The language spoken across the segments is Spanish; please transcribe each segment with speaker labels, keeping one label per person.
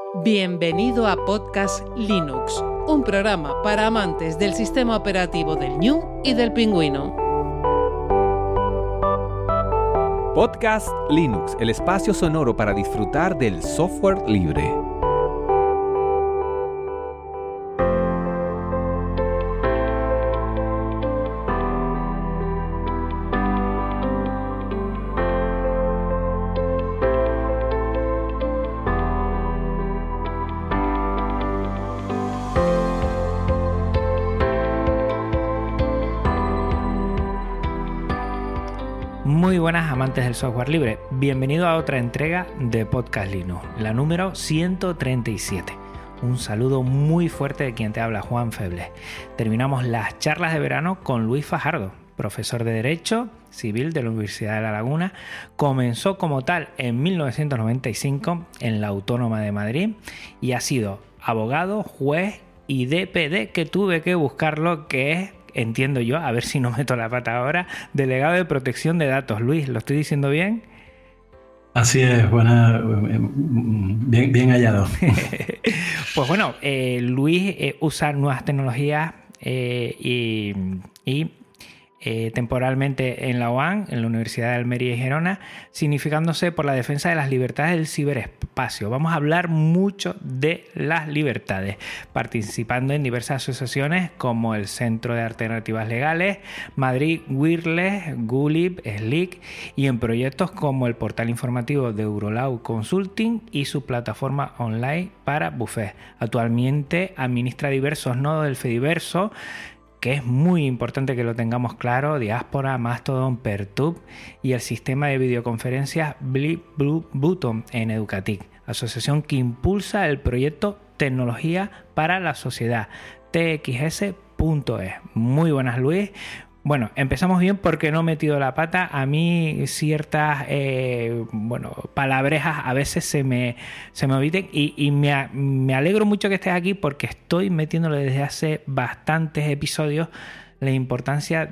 Speaker 1: Bienvenido a Podcast Linux, un programa para amantes del sistema operativo del Ñu y del Pingüino.
Speaker 2: Podcast Linux, el espacio sonoro para disfrutar del software libre.
Speaker 3: Muy buenas amantes del software libre, bienvenido a otra entrega de Podcast Linux, la número 137. Un saludo muy fuerte de quien te habla, Juan Febles. Terminamos las charlas de verano con Luis Fajardo, profesor de Derecho Civil de la Universidad de La Laguna. Comenzó como tal en 1995 en la Autónoma de Madrid y ha sido abogado, juez y DPD, que tuve que buscarlo, que es, entiendo yo, a ver si no meto la pata ahora, delegado de protección de datos. Luis, ¿lo estoy diciendo bien?
Speaker 4: Así es, bien hallado.
Speaker 3: Pues bueno, Luis usa nuevas tecnologías y temporalmente en la UAM, en la Universidad de Almería y Gerona, significándose por la defensa de las libertades del ciberespacio. Vamos a hablar mucho de las libertades, participando en diversas asociaciones como el Centro de Alternativas Legales, Madrid Wireless, Gulib, Slick, y en proyectos como el portal informativo de Eurolaw Consulting y su plataforma online para Buffet. Actualmente administra diversos nodos del Fediverso, que es muy importante que lo tengamos claro: Diáspora, Mastodon, Pertub y el sistema de videoconferencias Bluebutton en Educatic, asociación que impulsa el proyecto Tecnología para la Sociedad, txs.es. Muy buenas, Luis. Bueno, empezamos bien porque no he metido la pata. A mí ciertas palabrejas a veces se me olviden y me alegro mucho que estés aquí porque estoy metiéndole desde hace bastantes episodios la importancia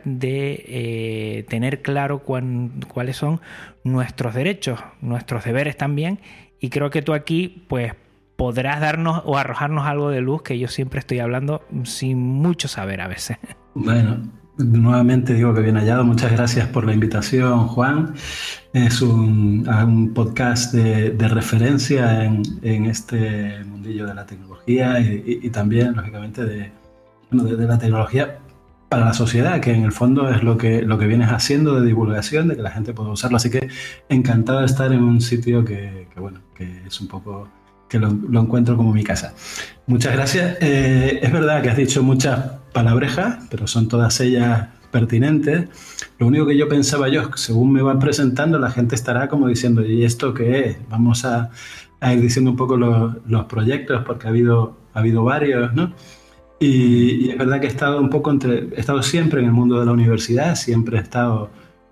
Speaker 3: de tener claro cuáles son nuestros derechos, nuestros deberes también, y creo que tú aquí pues podrás darnos o arrojarnos algo de luz, que yo siempre estoy hablando sin mucho saber a veces.
Speaker 4: Bueno, nuevamente digo que bien hallado. Muchas gracias por la invitación, Juan. Es un podcast de referencia en este mundillo de la tecnología y también, lógicamente, de la tecnología para la sociedad, que en el fondo es lo que vienes haciendo de divulgación, de que la gente pueda usarlo. Así que encantado de estar en un sitio que es un poco, que lo encuentro como mi casa. Muchas gracias. Es verdad que has dicho muchas palabrejas, pero son todas ellas pertinentes. Lo único que yo pensaba según me van presentando, la gente estará como diciendo: ¿y esto qué es? Vamos a ir diciendo un poco los proyectos, porque ha habido varios, ¿no? Y es verdad que he estado siempre en el mundo de la universidad, siempre he estado,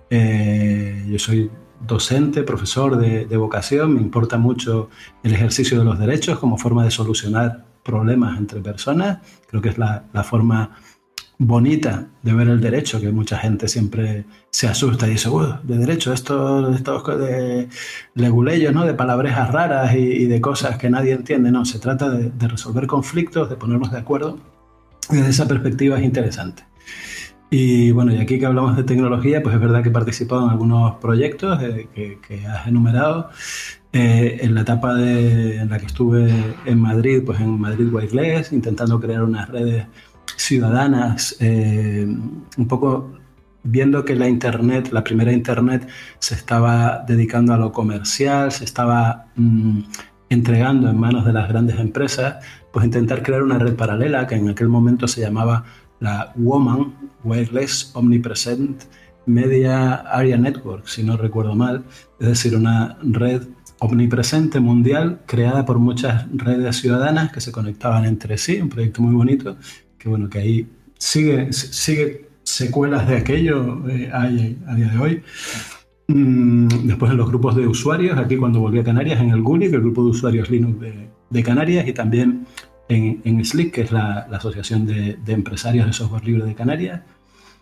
Speaker 4: yo soy docente, profesor de vocación, me importa mucho el ejercicio de los derechos como forma de solucionar problemas entre personas. Creo que es la forma bonita de ver el derecho, que mucha gente siempre se asusta y dice: de derecho, esto de leguleyos, ¿no? De palabrejas raras y de cosas que nadie entiende. No, se trata de resolver conflictos, de ponernos de acuerdo, y desde esa perspectiva es interesante. Y bueno, y aquí que hablamos de tecnología, pues es verdad que he participado en algunos proyectos que has enumerado. En la etapa en la que estuve en Madrid, pues en Madrid Wireless, intentando crear unas redes ciudadanas, un poco viendo que la primera internet se estaba dedicando a lo comercial, se estaba entregando en manos de las grandes empresas, pues intentar crear una red paralela que en aquel momento se llamaba la WOMAN, Wireless Omnipresent Media Area Network, si no recuerdo mal, es decir, una red omnipresente mundial creada por muchas redes ciudadanas que se conectaban entre sí, un proyecto muy bonito, que ahí sigue secuelas de aquello hay a día de hoy. Después en los grupos de usuarios, aquí cuando volví a Canarias, en el Gulib, el grupo de usuarios Linux de Canarias, y también en Slick, que es la asociación de empresarios de software libre de Canarias.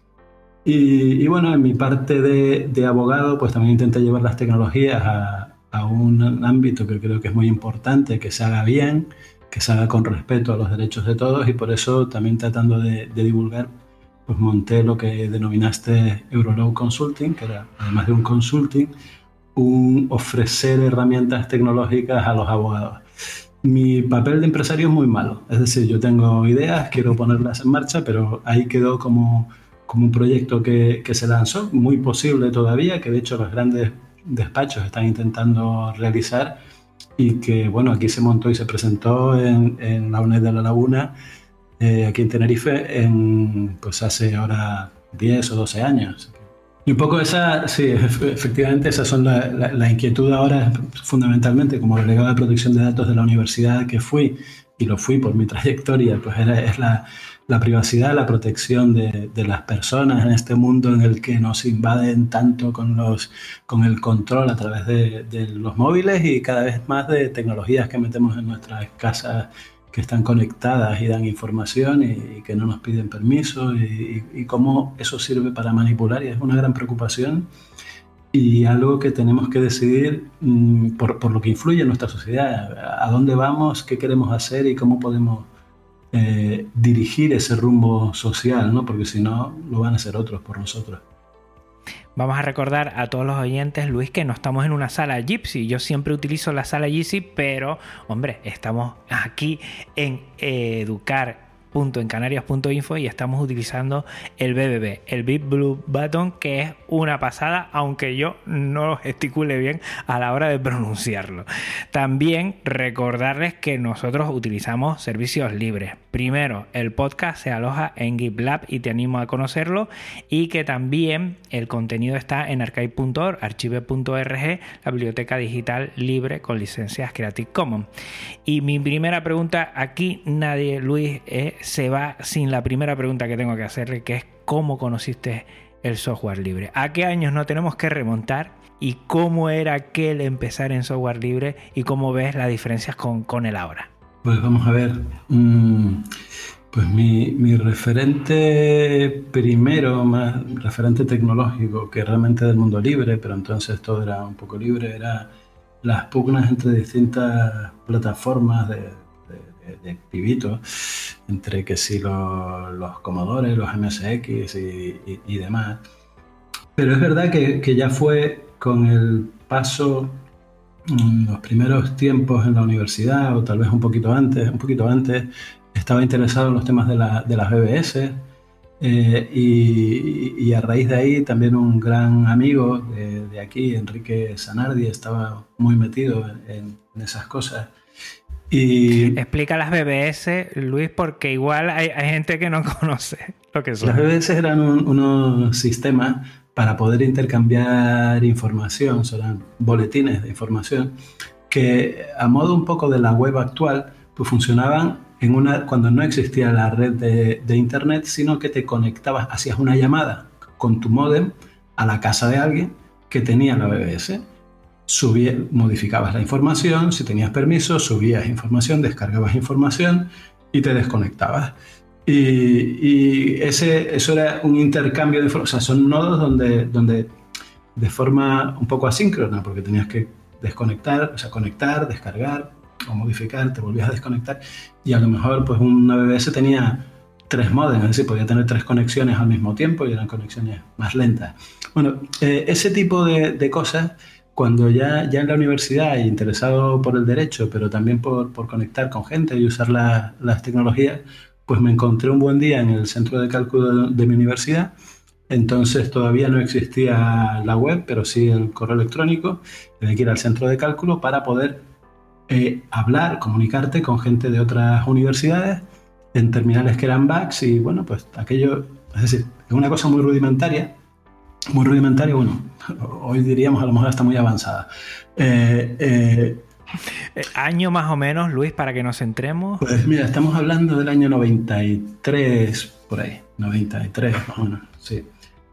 Speaker 4: Y bueno, en mi parte de abogado, pues también intenté llevar las tecnologías a un ámbito que creo que es muy importante, que se haga bien, que se haga con respeto a los derechos de todos, y por eso también tratando de divulgar, pues monté lo que denominaste Eurolaw Consulting, que era, además de un consulting, un ofrecer herramientas tecnológicas a los abogados. Mi papel de empresario es muy malo, es decir, yo tengo ideas, quiero ponerlas en marcha, pero ahí quedó como un proyecto que se lanzó, muy posible todavía, que de hecho los grandes despachos están intentando realizar, y que bueno, aquí se montó y se presentó en la UNED de La Laguna, aquí en Tenerife, pues hace ahora 10 o 12 años. Y un poco esa, sí, efectivamente, esas son la inquietud ahora, fundamentalmente como delegado de protección de datos de la universidad que fui, y lo fui por mi trayectoria, pues es la privacidad, la protección de las personas en este mundo en el que nos invaden tanto con el control a través de los móviles, y cada vez más de tecnologías que metemos en nuestras casas que están conectadas y dan información y que no nos piden permiso, y cómo eso sirve para manipular, y es una gran preocupación y algo que tenemos que decidir por lo que influye en nuestra sociedad, a dónde vamos, qué queremos hacer y cómo podemos dirigir ese rumbo social, ¿no? Porque si no, lo van a hacer otros por nosotros.
Speaker 3: Vamos a recordar a todos los oyentes, Luis, que no estamos en una sala Jitsi. Yo siempre utilizo la sala Jitsi, pero, hombre, estamos aquí en Canarias.info y estamos utilizando el BBB, el Big Blue Button, que es una pasada, aunque yo no lo gesticule bien a la hora de pronunciarlo. También recordarles que nosotros utilizamos servicios libres. Primero, el podcast se aloja en GitLab y te animo a conocerlo, y que también el contenido está en archive.org, archive.org, la biblioteca digital libre con licencias Creative Commons. Y mi primera pregunta, aquí nadie, Luis, se va sin la primera pregunta que tengo que hacerle, que es ¿cómo conociste el software libre? ¿A qué años no tenemos que remontar? ¿Y cómo era aquel empezar en software libre? ¿Y cómo ves las diferencias con el ahora?
Speaker 4: Pues vamos a ver, pues mi referente primero, más referente tecnológico que realmente del mundo libre, pero entonces todo era un poco libre, era las pugnas entre distintas plataformas de pibitos, entre que sí los Commodore, los MSX y demás. Pero es verdad que ya fue con el paso, los primeros tiempos en la universidad, o tal vez un poquito antes, estaba interesado en los temas de las BBS, y a raíz de ahí también un gran amigo de aquí, Enrique Zanardi, estaba muy metido en esas cosas. Y
Speaker 3: explica las BBS, Luis, porque igual hay gente que no conoce lo que son.
Speaker 4: Las BBS eran unos sistemas para poder intercambiar información, eran boletines de información que, a modo un poco de la web actual, pues funcionaban cuando no existía la red de internet, sino que te conectabas, hacías una llamada con tu módem a la casa de alguien que tenía la BBS. Modificabas la información, si tenías permiso, subías información, descargabas información y te desconectabas. Y eso era un intercambio de información. O sea, son nodos donde de forma un poco asíncrona, porque tenías que desconectar, o sea, conectar, descargar o modificar, te volvías a desconectar, y a lo mejor pues una BBS tenía 3 modems, es decir, podía tener 3 conexiones al mismo tiempo y eran conexiones más lentas. Bueno, ese tipo de cosas, cuando ya en la universidad, y interesado por el derecho, pero también por conectar con gente y usar las tecnologías, pues me encontré un buen día en el centro de cálculo de mi universidad. Entonces todavía no existía la web, pero sí el correo electrónico. Tenía que ir al centro de cálculo para poder hablar, comunicarte con gente de otras universidades en terminales que eran VAX, y bueno, pues aquello, es decir, es una cosa muy rudimentaria, bueno, hoy diríamos a lo mejor está muy avanzada.
Speaker 3: Año más o menos, Luis, para que nos centremos.
Speaker 4: Pues mira, estamos hablando del año 93, por ahí, 93 más o menos, sí.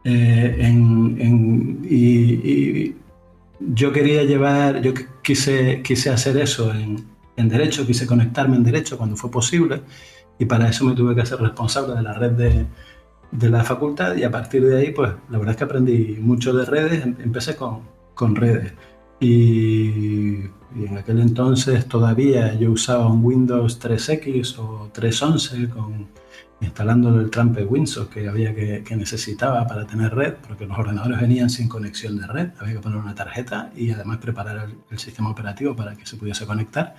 Speaker 4: Y yo quise hacer eso en derecho, quise conectarme en derecho cuando fue posible, y para eso me tuve que hacer responsable de la red de la facultad, y a partir de ahí, pues la verdad es que aprendí mucho de redes. Empecé con redes. y en aquel entonces todavía yo usaba un Windows 3X o 3.11 instalando el Trumpet Windows que necesitaba para tener red, porque los ordenadores venían sin conexión de red, había que poner una tarjeta y además preparar el sistema operativo para que se pudiese conectar.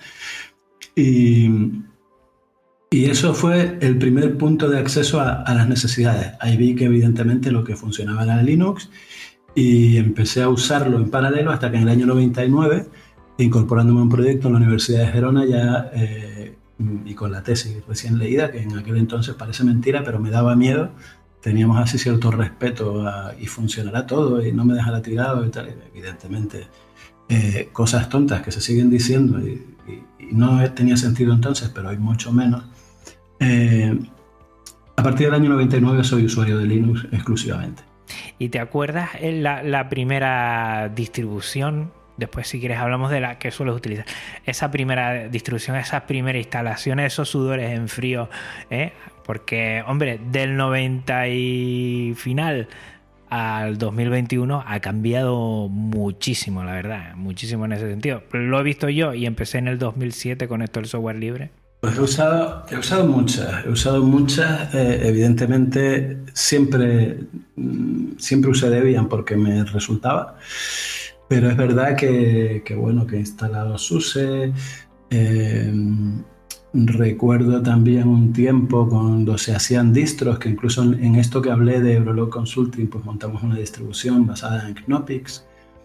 Speaker 4: Y eso fue el primer punto de acceso a las necesidades. Ahí vi que evidentemente lo que funcionaba era Linux y empecé a usarlo en paralelo hasta que en el año 99, incorporándome a un proyecto en la Universidad de Gerona ya y con la tesis recién leída, que en aquel entonces parece mentira, pero me daba miedo. Teníamos así cierto respeto y funcionará todo y no me dejará tirado y tal. Evidentemente, cosas tontas que se siguen diciendo y no tenía sentido entonces, pero hoy mucho menos. A partir del año 99 soy usuario de Linux exclusivamente.
Speaker 3: ¿Y te acuerdas la primera distribución? Después, si quieres, hablamos de la que sueles utilizar. Esa primera distribución, esas primeras instalaciones, esos sudores en frío, ¿eh? Porque, hombre, del 90 y final al 2021 ha cambiado muchísimo, la verdad. Muchísimo en ese sentido. Lo he visto yo y empecé en el 2007 con esto del software libre.
Speaker 4: Pues he usado muchas. Evidentemente, siempre usé Debian porque me resultaba. Pero es verdad que he instalado SUSE. Recuerdo también un tiempo cuando se hacían distros, que incluso en esto que hablé de Eurolog Consulting, pues montamos una distribución basada en Knoppix.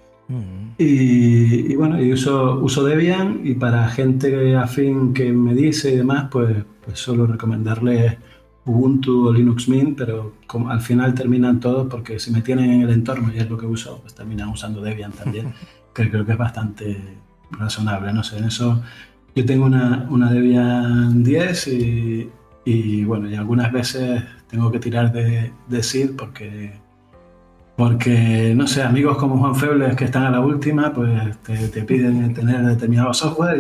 Speaker 4: Y uso Debian, y para gente afín que me dice y demás, pues suelo recomendarles Ubuntu o Linux Mint, pero como al final terminan todos, porque si me tienen en el entorno y es lo que uso, pues terminan usando Debian también, que creo que es bastante razonable. No sé, en eso yo tengo una Debian 10 y algunas veces tengo que tirar de Sid porque, no sé, amigos como Juan Febles que están a la última, pues te piden tener determinado software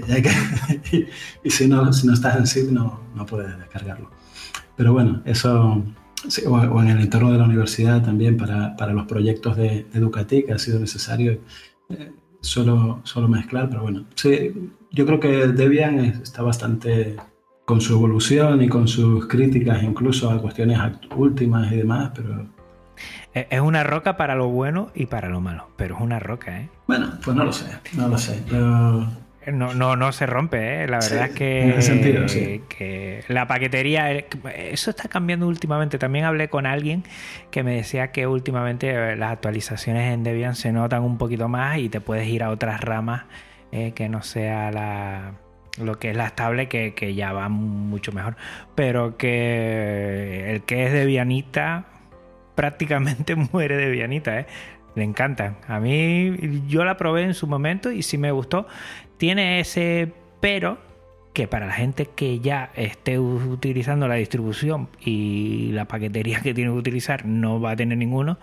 Speaker 4: y si no estás en Sid no puedes descargarlo. Pero bueno, eso, sí, o en el entorno de la universidad también para los proyectos de Educatic ha sido necesario solo mezclar, pero bueno, sí, yo creo que Debian está bastante con su evolución y con sus críticas incluso a cuestiones últimas y demás, pero...
Speaker 3: Es una roca para lo bueno y para lo malo, pero es una roca, ¿eh?
Speaker 4: Bueno, pues no lo sé. Pero...
Speaker 3: No se rompe, ¿eh? La verdad es que,
Speaker 4: en ese sentido, sí.
Speaker 3: Que la paquetería, eso está cambiando últimamente. También hablé con alguien que me decía que últimamente las actualizaciones en Debian se notan un poquito más y te puedes ir a otras ramas que no sea lo que es la estable, que ya va mucho mejor. Pero que el que es debianita prácticamente muere debianita, ¿eh? Le encantan. A mí, yo la probé en su momento y sí me gustó. Tiene ese pero que para la gente que ya esté utilizando la distribución y la paquetería que tiene que utilizar no va a tener ninguno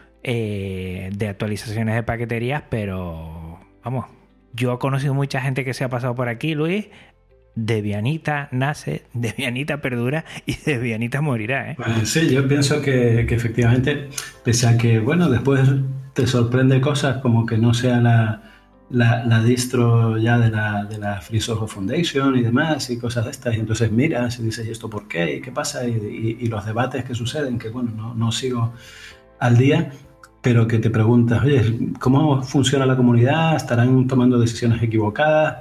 Speaker 3: de actualizaciones de paqueterías, pero vamos, yo he conocido mucha gente que se ha pasado por aquí, Luis. Debianita nace, Debianita perdura y Debianita morirá, ¿eh?
Speaker 4: Bueno, sí, yo pienso que efectivamente, pese a que, bueno, después te sorprende cosas como que no sea la distro ya de la Free Software Foundation y demás y cosas de estas, y entonces miras y dices, ¿y esto por qué? ¿Y qué pasa? Y los debates que suceden, que bueno, no sigo al día, pero que te preguntas, oye, ¿cómo funciona la comunidad? ¿Estarán tomando decisiones equivocadas?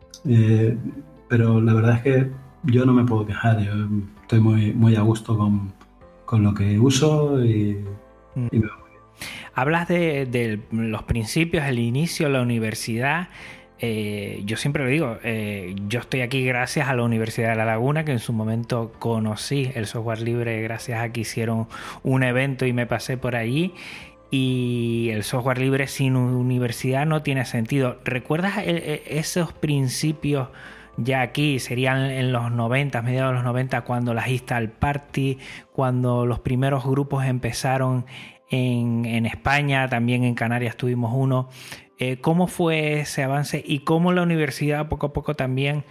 Speaker 4: Pero la verdad es que yo no me puedo quejar, yo estoy muy a gusto con lo que uso y me va muy bien.
Speaker 3: Hablas de los principios, el inicio, la universidad. Yo siempre lo digo, yo estoy aquí gracias a la Universidad de La Laguna, que en su momento conocí el software libre gracias a que hicieron un evento y me pasé por allí. Y el software libre sin universidad no tiene sentido. ¿Recuerdas esos principios? Ya aquí serían en los 90, mediados de los 90, cuando las Install Party, cuando los primeros grupos empezaron en España, también en Canarias tuvimos uno. ¿Cómo fue ese avance y cómo la universidad poco a poco también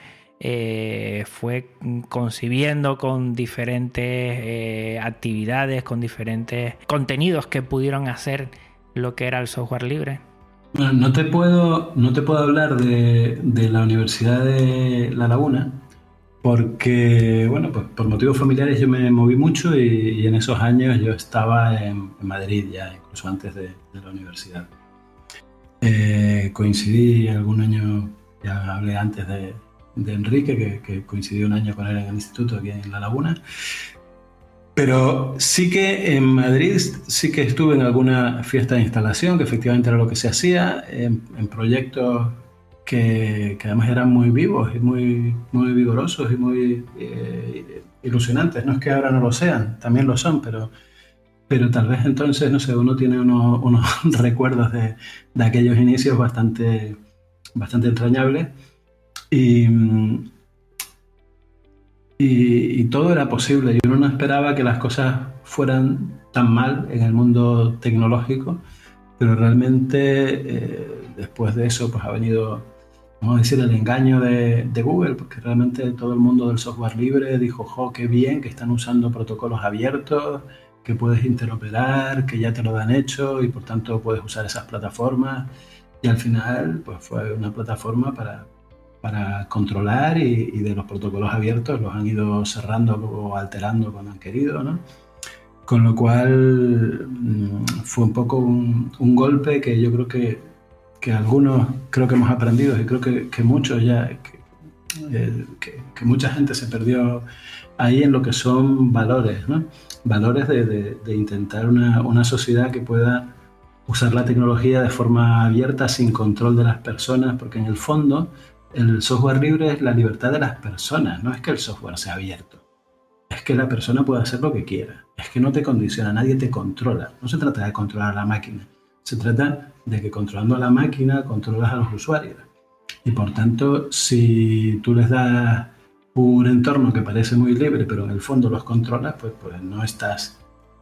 Speaker 3: fue concibiendo con diferentes actividades, con diferentes contenidos que pudieron hacer lo que era el software libre?
Speaker 4: Bueno, no te puedo hablar de la Universidad de La Laguna porque, bueno, pues por motivos familiares yo me moví mucho y en esos años yo estaba en Madrid ya, incluso antes de la universidad. Coincidí algún año, ya hablé antes de Enrique, que coincidí un año con él en el instituto aquí en La Laguna. Pero sí que en Madrid sí que estuve en alguna fiesta de instalación, que efectivamente era lo que se hacía, en proyectos que además eran muy vivos y muy vigorosos y muy ilusionantes. No es que ahora no lo sean, también lo son, pero tal vez entonces, no sé, uno tiene unos recuerdos de aquellos inicios bastante entrañables y todo era posible y uno no esperaba que las cosas fueran tan mal en el mundo tecnológico, pero realmente después de eso pues ha venido, vamos a decir, el engaño de Google, porque realmente todo el mundo del software libre dijo, jo, qué bien que están usando protocolos abiertos, que puedes interoperar, que ya te lo dan hecho y por tanto puedes usar esas plataformas, y al final pues fue una plataforma para controlar y de los protocolos abiertos los han ido cerrando o alterando cuando han querido, ¿no? Con lo cual fue un poco un golpe que yo creo que algunos creo que hemos aprendido y creo que muchos ya, que mucha gente se perdió ahí en lo que son valores, ¿no? Valores de intentar una sociedad que pueda usar la tecnología de forma abierta sin control de las personas, porque en el fondo el software libre es la libertad de las personas, no es que el software sea abierto, es que la persona puede hacer lo que quiera, es que no te condiciona, nadie te controla, no se trata de controlar a la máquina, se trata de que controlando a la máquina controlas a los usuarios y por tanto si tú les das un entorno que parece muy libre pero en el fondo los controlas, pues no estás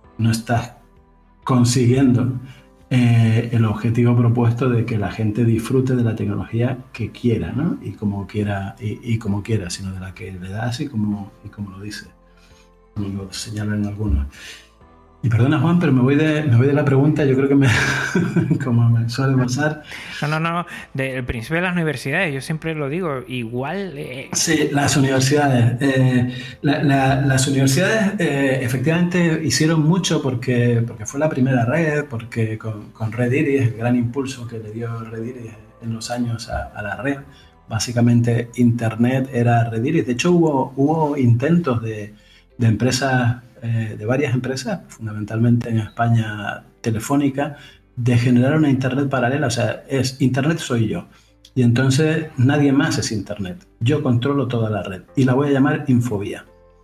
Speaker 4: consiguiendo el objetivo propuesto de que la gente disfrute de la tecnología que quiera, ¿no? Y como quiera, sino de la que le das y como lo dice, como lo señalan algunos. Y perdona, Juan, pero me voy de la pregunta, yo creo que como me suele pasar.
Speaker 3: No, del principio de las universidades, yo siempre lo digo, igual...
Speaker 4: Sí, las universidades. Las universidades efectivamente hicieron mucho porque fue la primera red, porque con Rediris, el gran impulso que le dio Rediris en los años a la red, básicamente Internet era Rediris. De hecho, hubo intentos de empresas, de varias empresas, fundamentalmente en España Telefónica, de generar una Internet paralela. O sea, Internet soy yo. Y entonces nadie más es Internet. Yo controlo toda la red y la voy a llamar Infovía.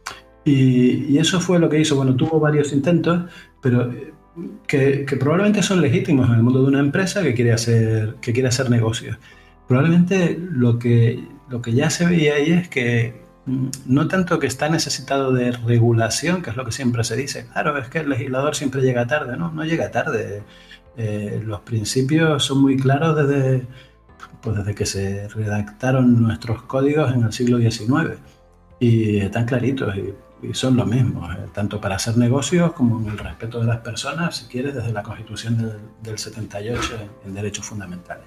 Speaker 4: Y eso fue lo que hizo. Bueno, tuvo varios intentos, pero que probablemente son legítimos en el mundo de una empresa que quiere hacer negocios. Probablemente lo que ya se veía ahí es que no tanto que está necesitado de regulación, que es lo que siempre se dice. Claro, es que el legislador siempre llega tarde. No llega tarde. Los principios son muy claros desde que se redactaron nuestros códigos en el siglo XIX. Y están claritos y son lo mismo, tanto para hacer negocios como en el respeto de las personas, si quieres, desde la Constitución del 78 en derechos fundamentales.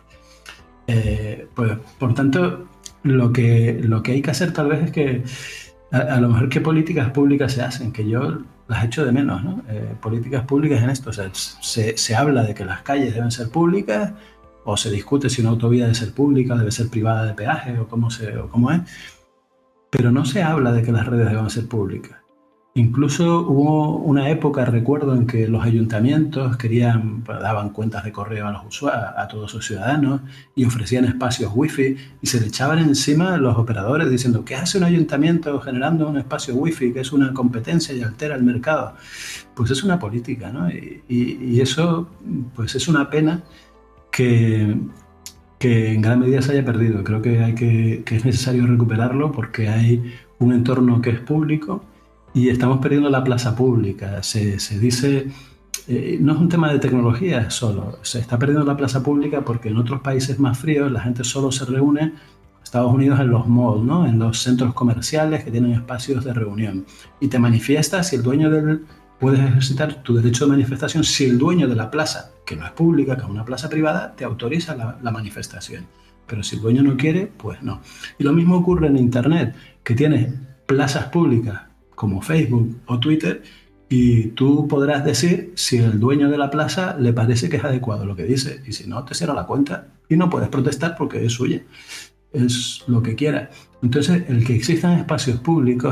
Speaker 4: Pues, por tanto, lo que hay que hacer tal vez es que a lo mejor qué políticas públicas se hacen, que yo las echo de menos, ¿no? Políticas públicas en esto, o sea, se habla de que las calles deben ser públicas o se discute si una autovía debe ser pública, debe ser privada de peaje o cómo es, pero no se habla de que las redes deben ser públicas. Incluso hubo una época, recuerdo, en que los ayuntamientos daban cuentas de correo a todos sus ciudadanos y ofrecían espacios wifi y se le echaban encima a los operadores diciendo ¿qué hace un ayuntamiento generando un espacio wifi que es una competencia y altera el mercado? Pues es una política, ¿no? Y eso pues es una pena que en gran medida se haya perdido. Creo que es necesario recuperarlo porque hay un entorno que es público y estamos perdiendo la plaza pública. Se dice, no es un tema de tecnología solo, se está perdiendo la plaza pública porque en otros países más fríos la gente solo se reúne, Estados Unidos, en los malls, ¿no? En los centros comerciales que tienen espacios de reunión. Y te manifiestas y el dueño puedes ejercitar tu derecho de manifestación si el dueño de la plaza, que no es pública, que es una plaza privada, te autoriza la manifestación. Pero si el dueño no quiere, pues no. Y lo mismo ocurre en Internet, que tienes plazas públicas como Facebook o Twitter, y tú podrás decir si el dueño de la plaza le parece que es adecuado lo que dice, y si no, te cierra la cuenta y no puedes protestar porque es suya, es lo que quiera. Entonces, el que existan espacios públicos,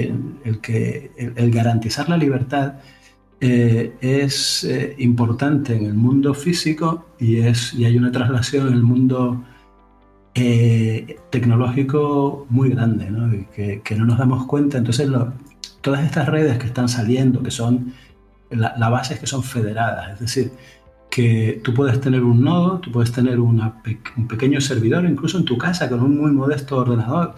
Speaker 4: el garantizar la libertad es importante en el mundo físico y hay una traslación en el mundo tecnológico muy grande, ¿no? Que no nos damos cuenta. Entonces, todas estas redes que están saliendo, que son, la base es que son federadas, es decir, que tú puedes tener un nodo, tú puedes tener un pequeño servidor, incluso en tu casa, con un muy modesto ordenador,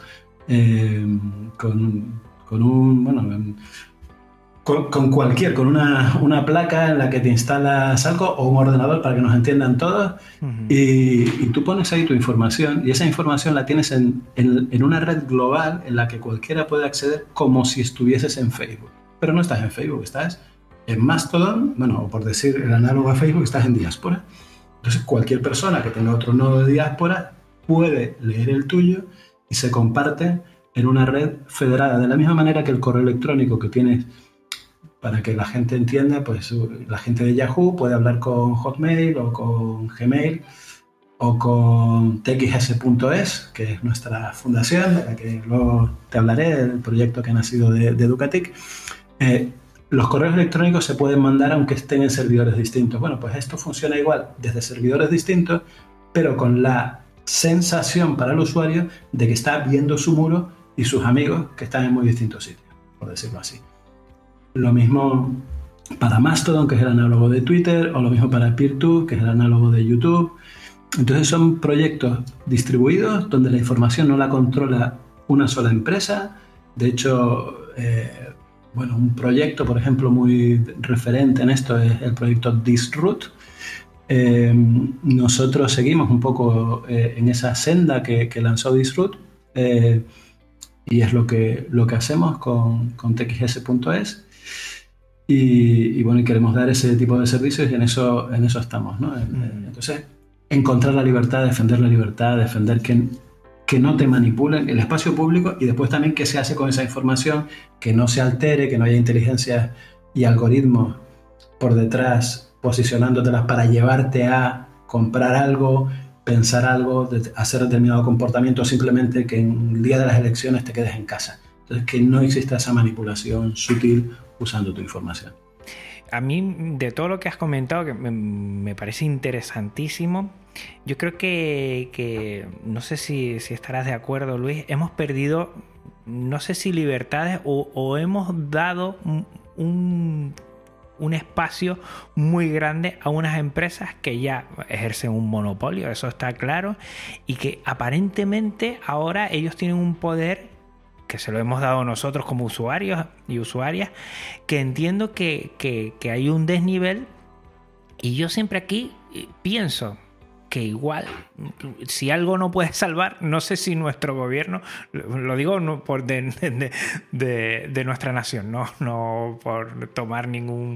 Speaker 4: con una placa en la que te instalas algo o un ordenador para que nos entiendan todos, y tú pones ahí tu información, y esa información la tienes en una red global en la que cualquiera puede acceder como si estuvieses en Facebook. Pero no estás en Facebook, estás en Mastodon, o por decir el análogo a Facebook, estás en Diáspora. Entonces cualquier persona que tenga otro nodo de Diáspora puede leer el tuyo y se comparte en una red federada, de la misma manera que el correo electrónico que tienes. Para que la gente entienda, pues la gente de Yahoo puede hablar con Hotmail o con Gmail o con txs.es, que es nuestra fundación, de la que luego te hablaré, del proyecto que ha nacido de Educatic. Los correos electrónicos se pueden mandar aunque estén en servidores distintos. Bueno, pues esto funciona igual desde servidores distintos, pero con la sensación para el usuario de que está viendo su muro y sus amigos que están en muy distintos sitios, por decirlo así. Lo mismo para Mastodon, que es el análogo de Twitter, o lo mismo para Peer2, que es el análogo de YouTube. Entonces son proyectos distribuidos donde la información no la controla una sola empresa. De hecho, un proyecto, por ejemplo, muy referente en esto es el proyecto Disroot. Nosotros seguimos un poco en esa senda que lanzó Disroot, y es lo que hacemos con txs.es. Y queremos dar ese tipo de servicios, y en eso estamos, ¿no? Entonces, encontrar la libertad, defender que no te manipulen el espacio público, y después también qué se hace con esa información, que no se altere, que no haya inteligencias y algoritmos por detrás posicionándotelas para llevarte a comprar algo, pensar algo, hacer determinado comportamiento, simplemente que en el día de las elecciones te quedes en casa. Entonces, que no exista esa manipulación sutil usando tu información.
Speaker 3: A mí, de todo lo que has comentado, que me parece interesantísimo, yo creo que no sé si estarás de acuerdo, Luis, hemos perdido, no sé si libertades o hemos dado un espacio muy grande a unas empresas que ya ejercen un monopolio, eso está claro, y que aparentemente ahora ellos tienen un poder que se lo hemos dado nosotros como usuarios y usuarias, que entiendo que hay un desnivel, y yo siempre aquí pienso que igual, si algo no puede salvar, no sé si nuestro gobierno, lo digo no por de nuestra nación, no por tomar ningún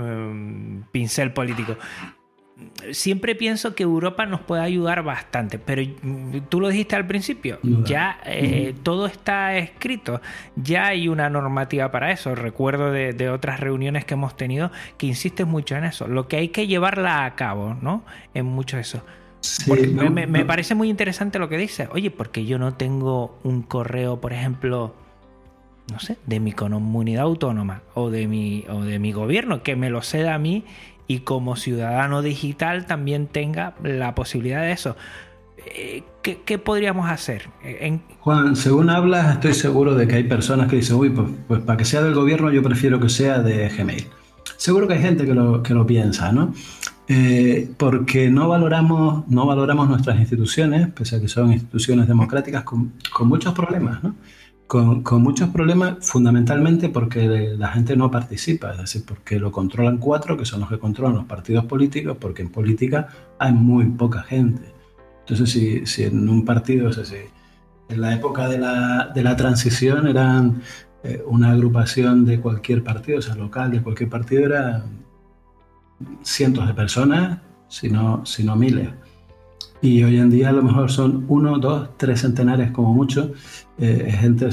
Speaker 3: pincel político. Siempre pienso que Europa nos puede ayudar bastante, pero tú lo dijiste al principio, ya todo está escrito, ya hay una normativa para eso. Recuerdo de otras reuniones que hemos tenido que insistes mucho en eso, lo que hay que llevarla a cabo, ¿no? En mucho eso. Sí, me parece muy interesante lo que dices. Oye, porque yo no tengo un correo, por ejemplo, no sé, de mi comunidad autónoma o de mi gobierno, que me lo ceda a mí, y como ciudadano digital también tenga la posibilidad de eso. ¿Qué podríamos hacer?
Speaker 4: Juan, según hablas, estoy seguro de que hay personas que dicen, uy, pues para que sea del gobierno yo prefiero que sea de Gmail. Seguro que hay gente que lo piensa, ¿no? Porque no valoramos nuestras instituciones, pese a que son instituciones democráticas con muchos problemas, ¿no? Con muchos problemas, fundamentalmente porque la gente no participa, es decir, porque lo controlan 4, que son los que controlan los partidos políticos, porque en política hay muy poca gente. Entonces, si en un partido, en la época de la transición eran una agrupación de cualquier partido, o sea, local de cualquier partido, era cientos de personas, si no miles. Y hoy en día a lo mejor son 1, 2, 3 centenares como mucho. Es gente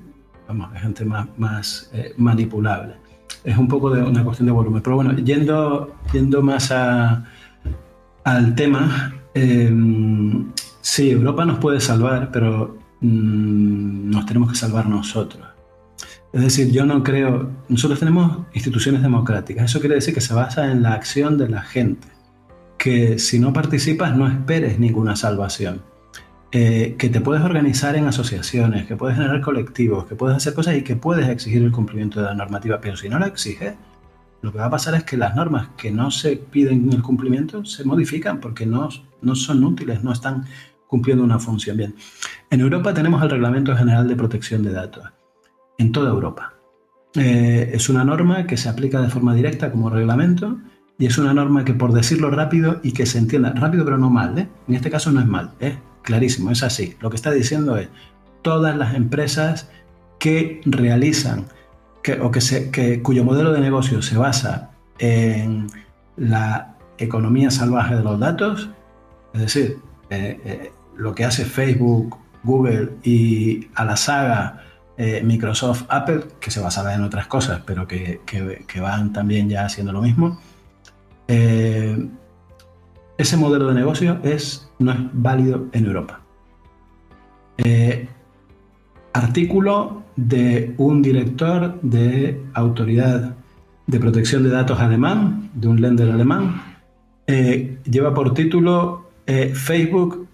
Speaker 4: más manipulable. Es un poco de una cuestión de volumen. Pero bueno, yendo más al tema, sí, Europa nos puede salvar, pero nos tenemos que salvar nosotros. Es decir, yo no creo... Nosotros tenemos instituciones democráticas. Eso quiere decir que se basa en la acción de la gente. Que si no participas no esperes ninguna salvación. Que te puedes organizar en asociaciones, que puedes generar colectivos, que puedes hacer cosas y que puedes exigir el cumplimiento de la normativa. Pero si no la exiges, lo que va a pasar es que las normas que no se piden el cumplimiento se modifican porque no son útiles, no están cumpliendo una función bien. En Europa tenemos el Reglamento General de Protección de Datos. En toda Europa. Es una norma que se aplica de forma directa como reglamento y es una norma que, por decirlo rápido y que se entienda, rápido pero no mal, en este caso no es mal, es clarísimo, es así. Lo que está diciendo es todas las empresas que realizan cuyo modelo de negocio se basa en la economía salvaje de los datos, es decir, lo que hace Facebook, Google y a la saga Microsoft, Apple, que se basaba en otras cosas, pero que van también ya haciendo lo mismo. Ese modelo de negocio no es válido en Europa. Artículo de un director de Autoridad de Protección de Datos alemán, de un Länder alemán, lleva por título Facebook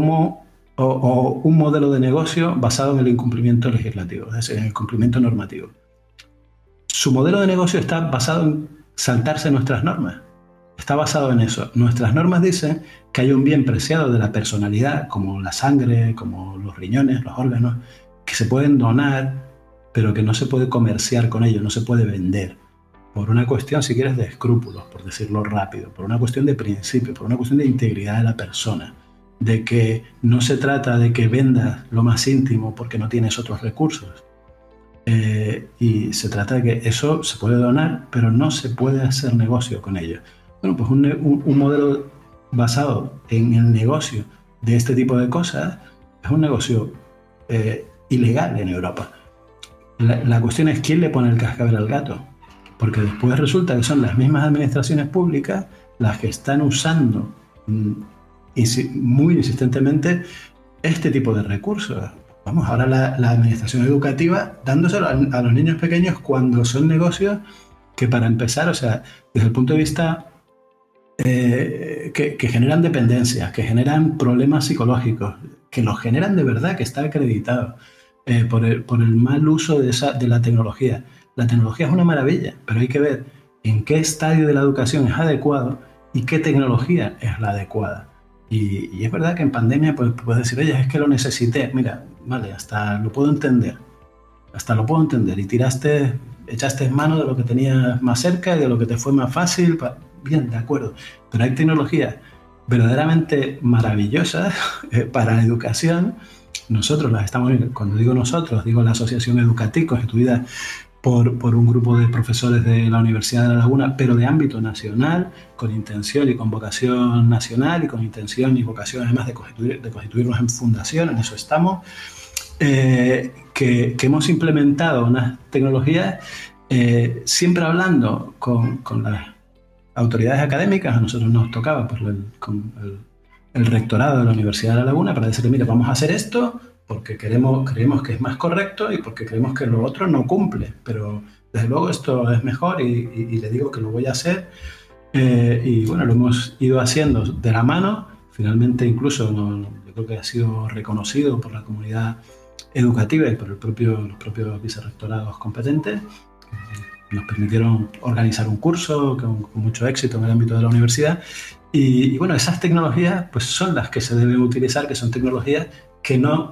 Speaker 4: o un modelo de negocio basado en el incumplimiento legislativo, es decir, en el cumplimiento normativo. Su modelo de negocio está basado en saltarse nuestras normas. Está basado en eso. Nuestras normas dicen que hay un bien preciado de la personalidad, como la sangre, como los riñones, los órganos, que se pueden donar, pero que no se puede comerciar con ellos, no se puede vender. Por una cuestión, si quieres, de escrúpulos, por decirlo rápido, por una cuestión de principio, por una cuestión de integridad de la persona. De que no se trata de que vendas lo más íntimo porque no tienes otros recursos. Y se trata de que eso se puede donar, pero no se puede hacer negocio con ello. Bueno, pues un modelo basado en el negocio de este tipo de cosas es un negocio ilegal en Europa. La cuestión es quién le pone el cascabel al gato, porque después resulta que son las mismas administraciones públicas las que están usando muy insistentemente este tipo de recursos. Vamos, ahora la administración educativa dándoselo a los niños pequeños cuando son negocios que, para empezar, o sea, desde el punto de vista que generan dependencias, que generan problemas psicológicos, que los generan de verdad, que está acreditado por el mal uso de la tecnología. La tecnología es una maravilla, pero hay que ver en qué estadio de la educación es adecuado y qué tecnología es la adecuada. Y es verdad que en pandemia pues, puedes decir, oye, es que lo necesité. Mira, vale, hasta lo puedo entender. Y echaste mano de lo que tenías más cerca y de lo que te fue más fácil. Bien, de acuerdo. Pero hay tecnologías verdaderamente maravillosas para la educación. Nosotros las estamos viendo. Cuando digo nosotros, digo la Asociación Educativ, constituida por un grupo de profesores de la Universidad de La Laguna, pero de ámbito nacional, con intención y con vocación nacional y con intención y vocación además de constituirnos en fundación, en eso estamos, que hemos implementado unas tecnologías siempre hablando con las autoridades académicas. A nosotros nos tocaba con el rectorado de la Universidad de La Laguna para decirle, mira, vamos a hacer esto porque creemos que es más correcto y porque creemos que lo otro no cumple, pero desde luego esto es mejor y le digo que lo voy a hacer. Y bueno, lo hemos ido haciendo de la mano. Finalmente incluso yo creo que ha sido reconocido por la comunidad educativa y por los propios vicerrectorados competentes. Nos permitieron organizar un curso con mucho éxito en el ámbito de la universidad. Y bueno, esas tecnologías pues son las que se deben utilizar, que son tecnologías que no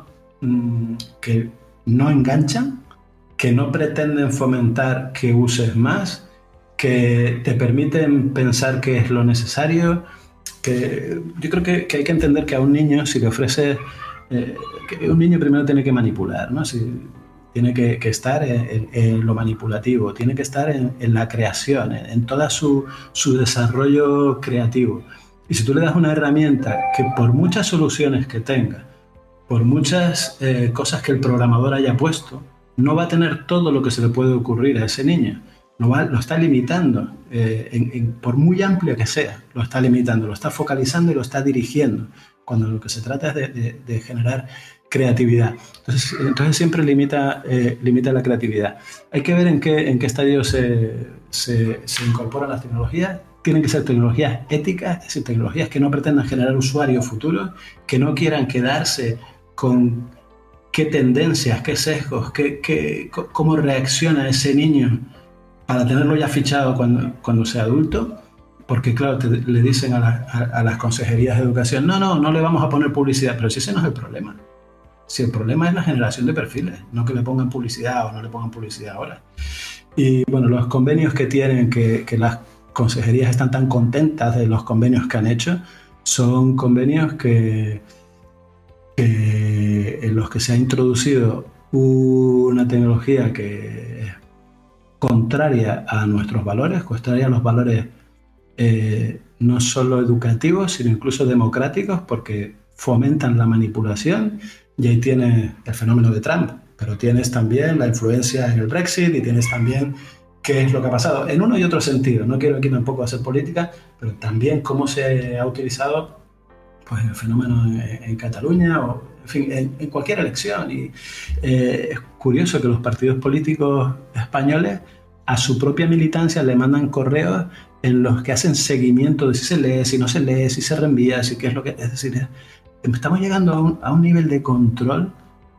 Speaker 4: enganchan, que no pretenden fomentar que uses más, que te permiten pensar qué es lo necesario. Que yo creo que hay que entender que a un niño, si le ofreces, que un niño primero tiene que manipular, ¿no? tiene que estar en lo manipulativo, tiene que estar en la creación, en todo su desarrollo creativo. Y si tú le das una herramienta que por muchas soluciones que tenga, por muchas cosas que el programador haya puesto, no va a tener todo lo que se le puede ocurrir a ese niño. Lo está limitando, por muy amplio que sea, lo está limitando, lo está focalizando y lo está dirigiendo, cuando lo que se trata es de generar creatividad. Entonces siempre limita la creatividad. Hay que ver en qué estadio se incorporan las tecnologías. Tienen que ser tecnologías éticas, es decir, tecnologías que no pretendan generar usuarios futuros, que no quieran quedarse con qué tendencias, qué sesgos, cómo reacciona ese niño para tenerlo ya fichado cuando sea adulto, porque claro, le dicen a las consejerías de educación, no le vamos a poner publicidad, pero si ese no es el problema. Si el problema es la generación de perfiles, no que le pongan publicidad o no le pongan publicidad ahora. Y bueno, los convenios que tienen, que las consejerías están tan contentas de los convenios que han hecho, son convenios en los que se ha introducido una tecnología que es contraria a nuestros valores, contraria a los valores no solo educativos, sino incluso democráticos, porque fomentan la manipulación. Y ahí tienes el fenómeno de Trump, pero tienes también la influencia en el Brexit y tienes también qué es lo que ha pasado en uno y otro sentido. No quiero aquí tampoco hacer política, pero también cómo se ha utilizado pues, el fenómeno en Cataluña o en fin, en cualquier elección. Y es curioso que los partidos políticos españoles a su propia militancia le mandan correos en los que hacen seguimiento de si se lee, si no se lee, si se reenvía, si qué es lo que... Es decir, estamos llegando a un nivel de control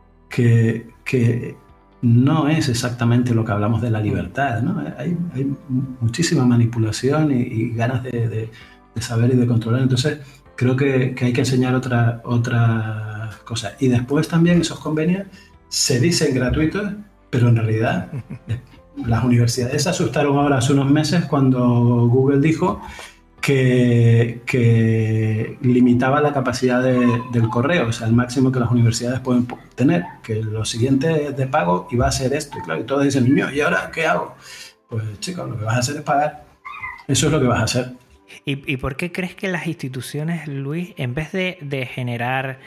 Speaker 4: que no es exactamente lo que hablamos de la libertad, ¿no? Hay muchísima manipulación y ganas de saber y de controlar. Entonces, creo que hay que enseñar otra cosa. Y después también esos convenios se dicen gratuitos, pero en realidad las universidades se asustaron ahora hace unos meses cuando Google dijo que limitaba la capacidad del correo, o sea, el máximo que las universidades pueden tener, que lo siguiente es de pago y va a ser esto. Y claro, y todos dicen, ¿y ahora qué hago? Pues chicos, lo que vas a hacer es pagar. Eso es lo que vas a hacer.
Speaker 3: ¿Y por qué crees que las instituciones, Luis, en vez de generar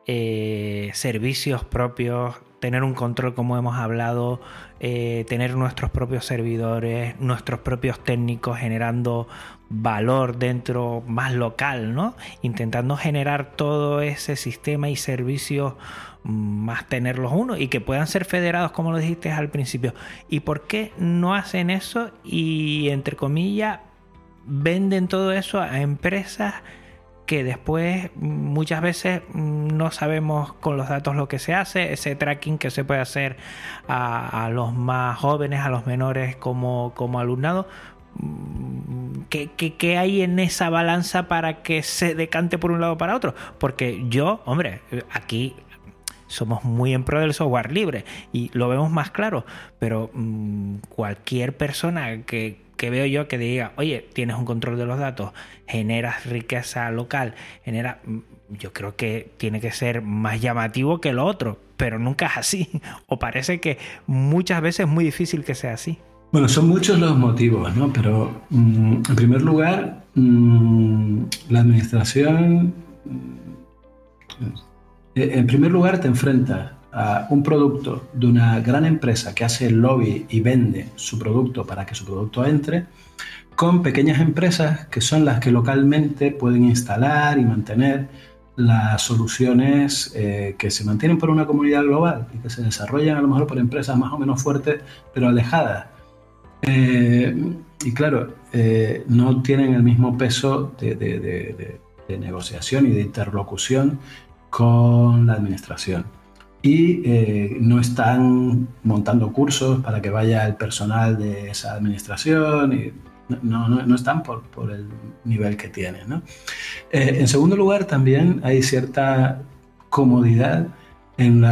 Speaker 3: servicios propios, tener un control como hemos hablado, tener nuestros propios servidores, nuestros propios técnicos generando valor dentro más local, ¿no? Intentando generar todo ese sistema y servicios más tenerlos uno y que puedan ser federados como lo dijiste al principio? ¿Y por qué no hacen eso y, entre comillas, venden todo eso a empresas que después muchas veces no sabemos con los datos lo que se hace, ese tracking que se puede hacer a los más jóvenes, a los menores como alumnado? ¿Qué hay en esa balanza para que se decante por un lado o para otro? Porque aquí somos muy en pro del software libre y lo vemos más claro, pero cualquier persona que veo yo que diga, oye, tienes un control de los datos, generas riqueza local, yo creo que tiene que ser más llamativo que lo otro, pero nunca es así, o parece que muchas veces es muy difícil que sea así.
Speaker 4: Bueno, son muchos los motivos, ¿no? Pero en primer lugar, la administración, en primer lugar te enfrentas a un producto de una gran empresa que hace el lobby y vende su producto para que su producto entre, con pequeñas empresas que son las que localmente pueden instalar y mantener las soluciones que se mantienen por una comunidad global y que se desarrollan a lo mejor por empresas más o menos fuertes pero alejadas. Y claro, no tienen el mismo peso de negociación y de interlocución con la administración. Y no están montando cursos para que vaya el personal de esa administración y no están por el nivel que tienen, ¿no? En segundo lugar, también hay cierta comodidad en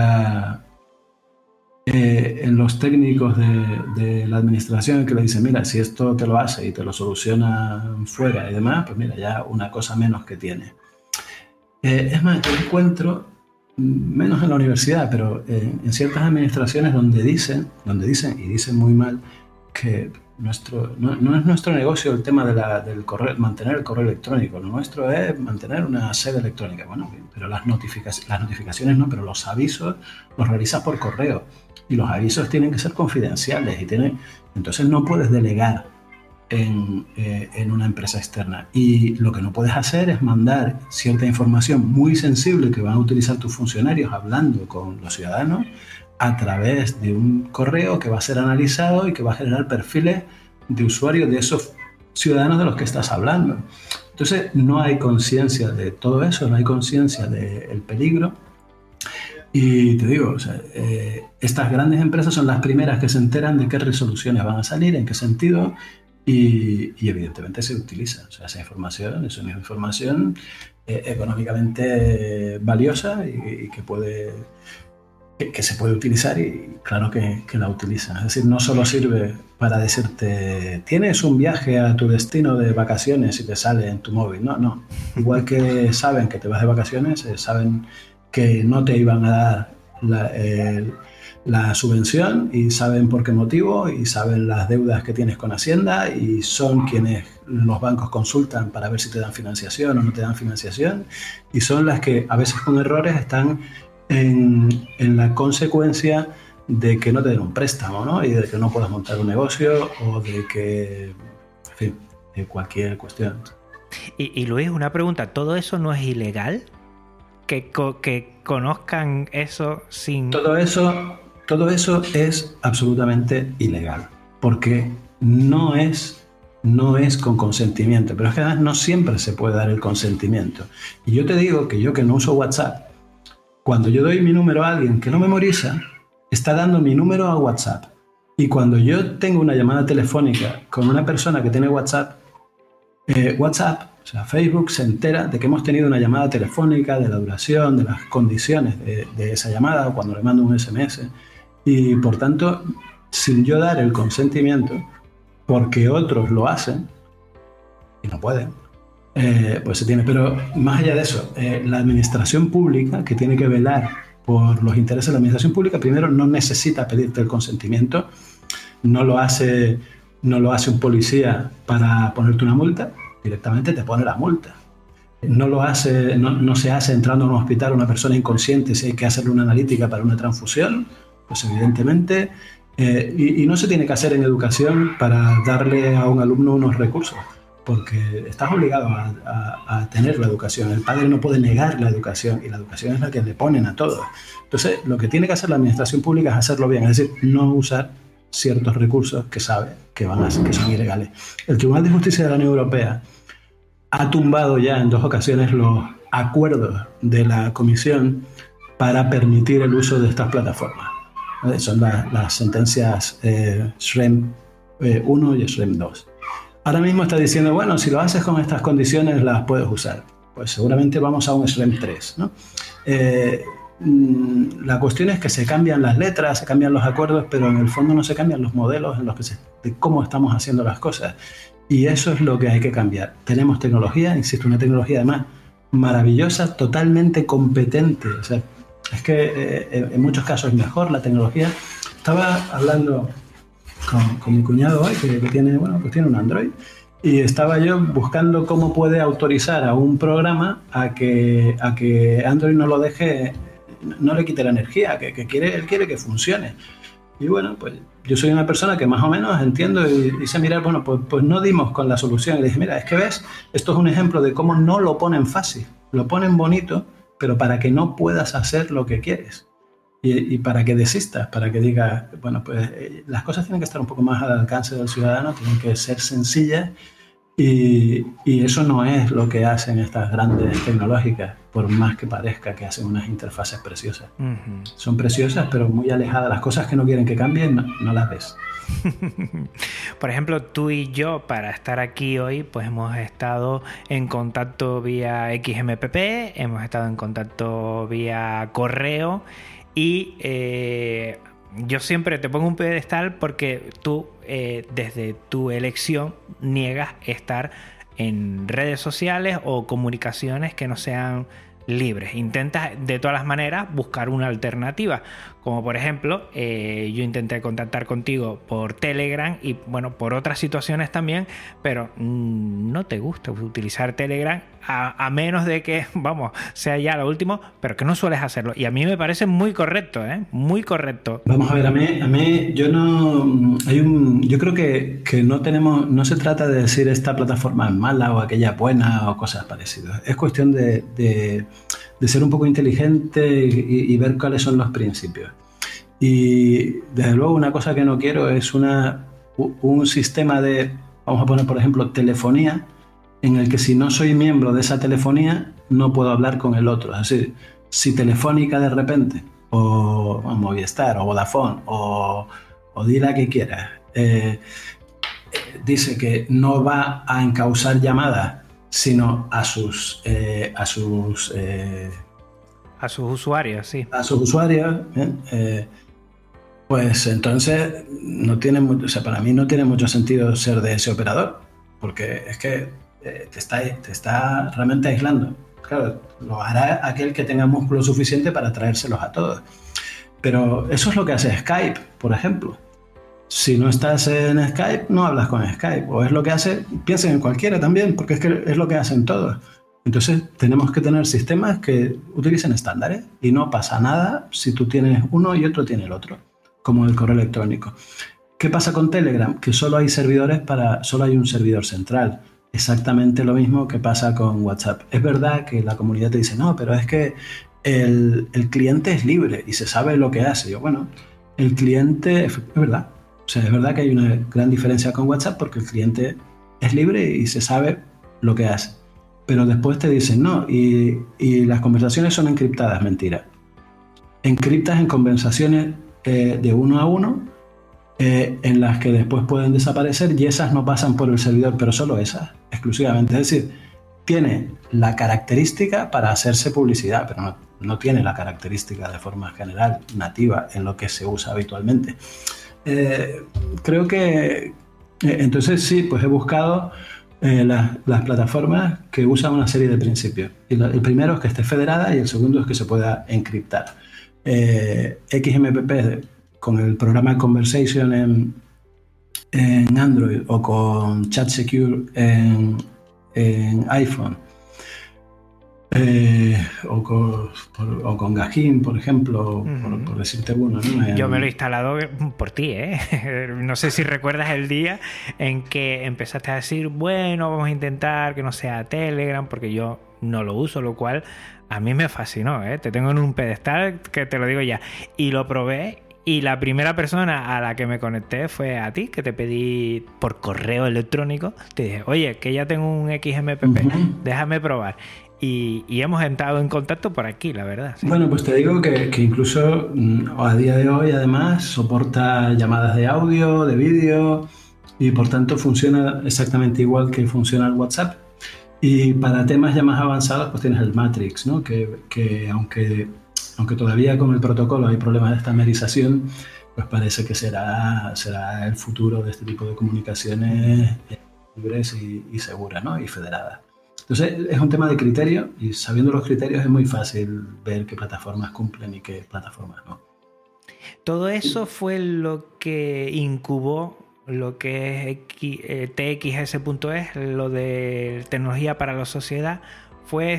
Speaker 4: los técnicos de la administración que le dicen, mira, si esto te lo hace y te lo soluciona fuera y demás, pues mira, ya una cosa menos que tiene. Es más, yo encuentro menos en la universidad, pero en ciertas administraciones donde dicen y dicen muy mal, que no es nuestro negocio el tema del correo, mantener el correo electrónico. Lo nuestro es mantener una sede electrónica. Bueno, pero las notificaciones no, pero los avisos los realizas por correo. Y los avisos tienen que ser confidenciales. Entonces no puedes delegar en una empresa externa. Y lo que no puedes hacer es mandar cierta información muy sensible que van a utilizar tus funcionarios hablando con los ciudadanos a través de un correo que va a ser analizado y que va a generar perfiles de usuarios de esos ciudadanos de los que estás hablando. Entonces no hay conciencia de todo eso, no hay conciencia del peligro. Y te digo, estas grandes empresas son las primeras que se enteran de qué resoluciones van a salir, en qué sentido, y evidentemente se utiliza. O sea, esa información es una información económicamente valiosa y que se puede utilizar, y claro que la utilizan. Es decir, no solo sirve para decirte tienes un viaje a tu destino de vacaciones y te sale en tu móvil. No. Igual que saben que te vas de vacaciones, saben que no te iban a dar la subvención, y saben por qué motivo, y saben las deudas que tienes con Hacienda, y son quienes los bancos consultan para ver si te dan financiación o no te dan financiación, y son las que a veces con errores están en la consecuencia de que no te den un préstamo, ¿no? Y de que no puedas montar un negocio, o de que, en fin, de cualquier cuestión.
Speaker 3: Y Luis, una pregunta, ¿todo eso no es ilegal? Que conozcan eso sin... Todo
Speaker 4: eso es absolutamente ilegal, porque no es con consentimiento, pero es que además no siempre se puede dar el consentimiento. Y yo te digo que yo, que no uso WhatsApp, cuando yo doy mi número a alguien que no memoriza, está dando mi número a WhatsApp. Y cuando yo tengo una llamada telefónica con una persona que tiene WhatsApp, o sea, Facebook se entera de que hemos tenido una llamada telefónica, de la duración, de las condiciones de esa llamada, o cuando le mando un SMS. Y por tanto, sin yo dar el consentimiento, porque otros lo hacen y no pueden, pues se tiene. Pero más allá de eso, la administración pública, que tiene que velar por los intereses de la administración pública, primero no necesita pedirte el consentimiento. No lo hace un policía para ponerte una multa, directamente te pone la multa. No se hace entrando a un hospital una persona inconsciente si hay que hacerle una analítica para una transfusión, pues evidentemente, y no se tiene que hacer en educación para darle a un alumno unos recursos, porque estás obligado a tener la educación. El padre no puede negar la educación, y la educación es la que le ponen a todos. Entonces, lo que tiene que hacer la administración pública es hacerlo bien, es decir, no usar ciertos recursos que sabe que son ilegales. El Tribunal de Justicia de la Unión Europea ha tumbado ya en 2 ocasiones los acuerdos de la Comisión para permitir el uso de estas plataformas. Son las sentencias Schrems 1 y Schrems 2. Ahora mismo está diciendo, bueno, si lo haces con estas condiciones las puedes usar. Pues seguramente vamos a un Schrems 3, ¿no? La cuestión es que se cambian las letras, se cambian los acuerdos, pero en el fondo no se cambian los modelos de cómo estamos haciendo las cosas. Y eso es lo que hay que cambiar. Tenemos tecnología, insisto, una tecnología además maravillosa, totalmente competente. O sea, es que en muchos casos es mejor la tecnología. Estaba hablando con mi cuñado hoy, que tiene un Android, y estaba yo buscando cómo puede autorizar a un programa a que Android no lo deje, no le quite la energía, él quiere que funcione. Y bueno, pues yo soy una persona que más o menos entiendo y sé mirar, bueno, pues no dimos con la solución. Y le dije, mira, es que ves, esto es un ejemplo de cómo no lo ponen fácil, lo ponen bonito, pero para que no puedas hacer lo que quieres. Y para que desistas, para que digas, bueno, pues las cosas tienen que estar un poco más al alcance del ciudadano, tienen que ser sencillas, y eso no es lo que hacen estas grandes tecnológicas, por más que parezca que hacen unas interfaces preciosas. Uh-huh. Son preciosas, pero muy alejadas. Las cosas que no quieren que cambien, no las ves.
Speaker 3: Por ejemplo, tú y yo, para estar aquí hoy, pues hemos estado en contacto vía XMPP, hemos estado en contacto vía correo, y yo siempre te pongo un pedestal porque tú, desde tu elección, niegas estar en redes sociales o comunicaciones que no sean libres. Intentas de todas las maneras buscar una alternativa, como por ejemplo yo intenté contactar contigo por Telegram y bueno, por otras situaciones también, pero no te gusta utilizar Telegram a menos de que, vamos, sea ya lo último, pero que no sueles hacerlo, y a mí me parece muy correcto, muy correcto.
Speaker 4: Vamos a ver, a mí yo creo que no se trata de decir esta plataforma es mala o aquella buena o cosas parecidas. Es cuestión de ser un poco inteligente y ver cuáles son los principios. Y desde luego una cosa que no quiero es un sistema de, vamos a poner por ejemplo, telefonía, en el que si no soy miembro de esa telefonía no puedo hablar con el otro. Es decir, si Telefónica de repente, o Movistar, o Vodafone, o di la que quieras, dice que no va a encauzar llamadas, sino a sus
Speaker 3: usuarios, sí.
Speaker 4: A sus usuarios, pues entonces para mí no tiene mucho sentido ser de ese operador, porque es que te está realmente aislando. Claro, lo hará aquel que tenga músculo suficiente para traérselos a todos. Pero eso es lo que hace Skype, por ejemplo. Si no estás en Skype, no hablas con Skype. O es lo que hace, piensen en cualquiera también, porque es que es lo que hacen todos. Entonces tenemos que tener sistemas que utilicen estándares y no pasa nada si tú tienes uno y otro tiene el otro, como el correo electrónico. ¿Qué pasa con Telegram? Que solo hay un servidor central. Exactamente lo mismo que pasa con WhatsApp. Es verdad que la comunidad te dice, no, pero es que el cliente es libre y se sabe lo que hace. Yo, bueno, el cliente, es verdad. O sea, es verdad que hay una gran diferencia con WhatsApp porque el cliente es libre y se sabe lo que hace. Pero después te dicen, no, y las conversaciones son encriptadas. Mentira. Encriptas en conversaciones de uno a uno, en las que después pueden desaparecer, y esas no pasan por el servidor, pero solo esas, exclusivamente. Es decir, tiene la característica para hacerse publicidad, pero no tiene la característica de forma general, nativa, en lo que se usa habitualmente. Creo que entonces sí, pues he buscado las plataformas que usan una serie de principios. El primero es que esté federada y el segundo es que se pueda encriptar. XMPP con el programa Conversation en Android o con Chat Secure en iPhone, o con Gajin, por ejemplo, por decirte uno, ¿no?
Speaker 3: Yo me lo he instalado por ti, No sé si recuerdas el día en que empezaste a decir, bueno, vamos a intentar que no sea Telegram, porque yo no lo uso, lo cual a mí me fascinó, Te tengo en un pedestal, que te lo digo ya. Y lo probé, y la primera persona a la que me conecté fue a ti, que te pedí por correo electrónico. Te dije, oye, que ya tengo un XMPP, déjame probar. Y hemos entrado en contacto por aquí, la verdad. Sí.
Speaker 4: Bueno, pues te digo que incluso a día de hoy, además, soporta llamadas de audio, de vídeo, y por tanto funciona exactamente igual que funciona el WhatsApp. Y para temas ya más avanzados, pues tienes el Matrix, ¿no? Que aunque todavía con el protocolo hay problemas de estandarización, pues parece que será el futuro de este tipo de comunicaciones libres y seguras, ¿no? Y federadas. Entonces es un tema de criterio, y sabiendo los criterios es muy fácil ver qué plataformas cumplen y qué plataformas no.
Speaker 3: Todo eso fue lo que incubó lo que es TXS.es, lo de tecnología para la sociedad. Fue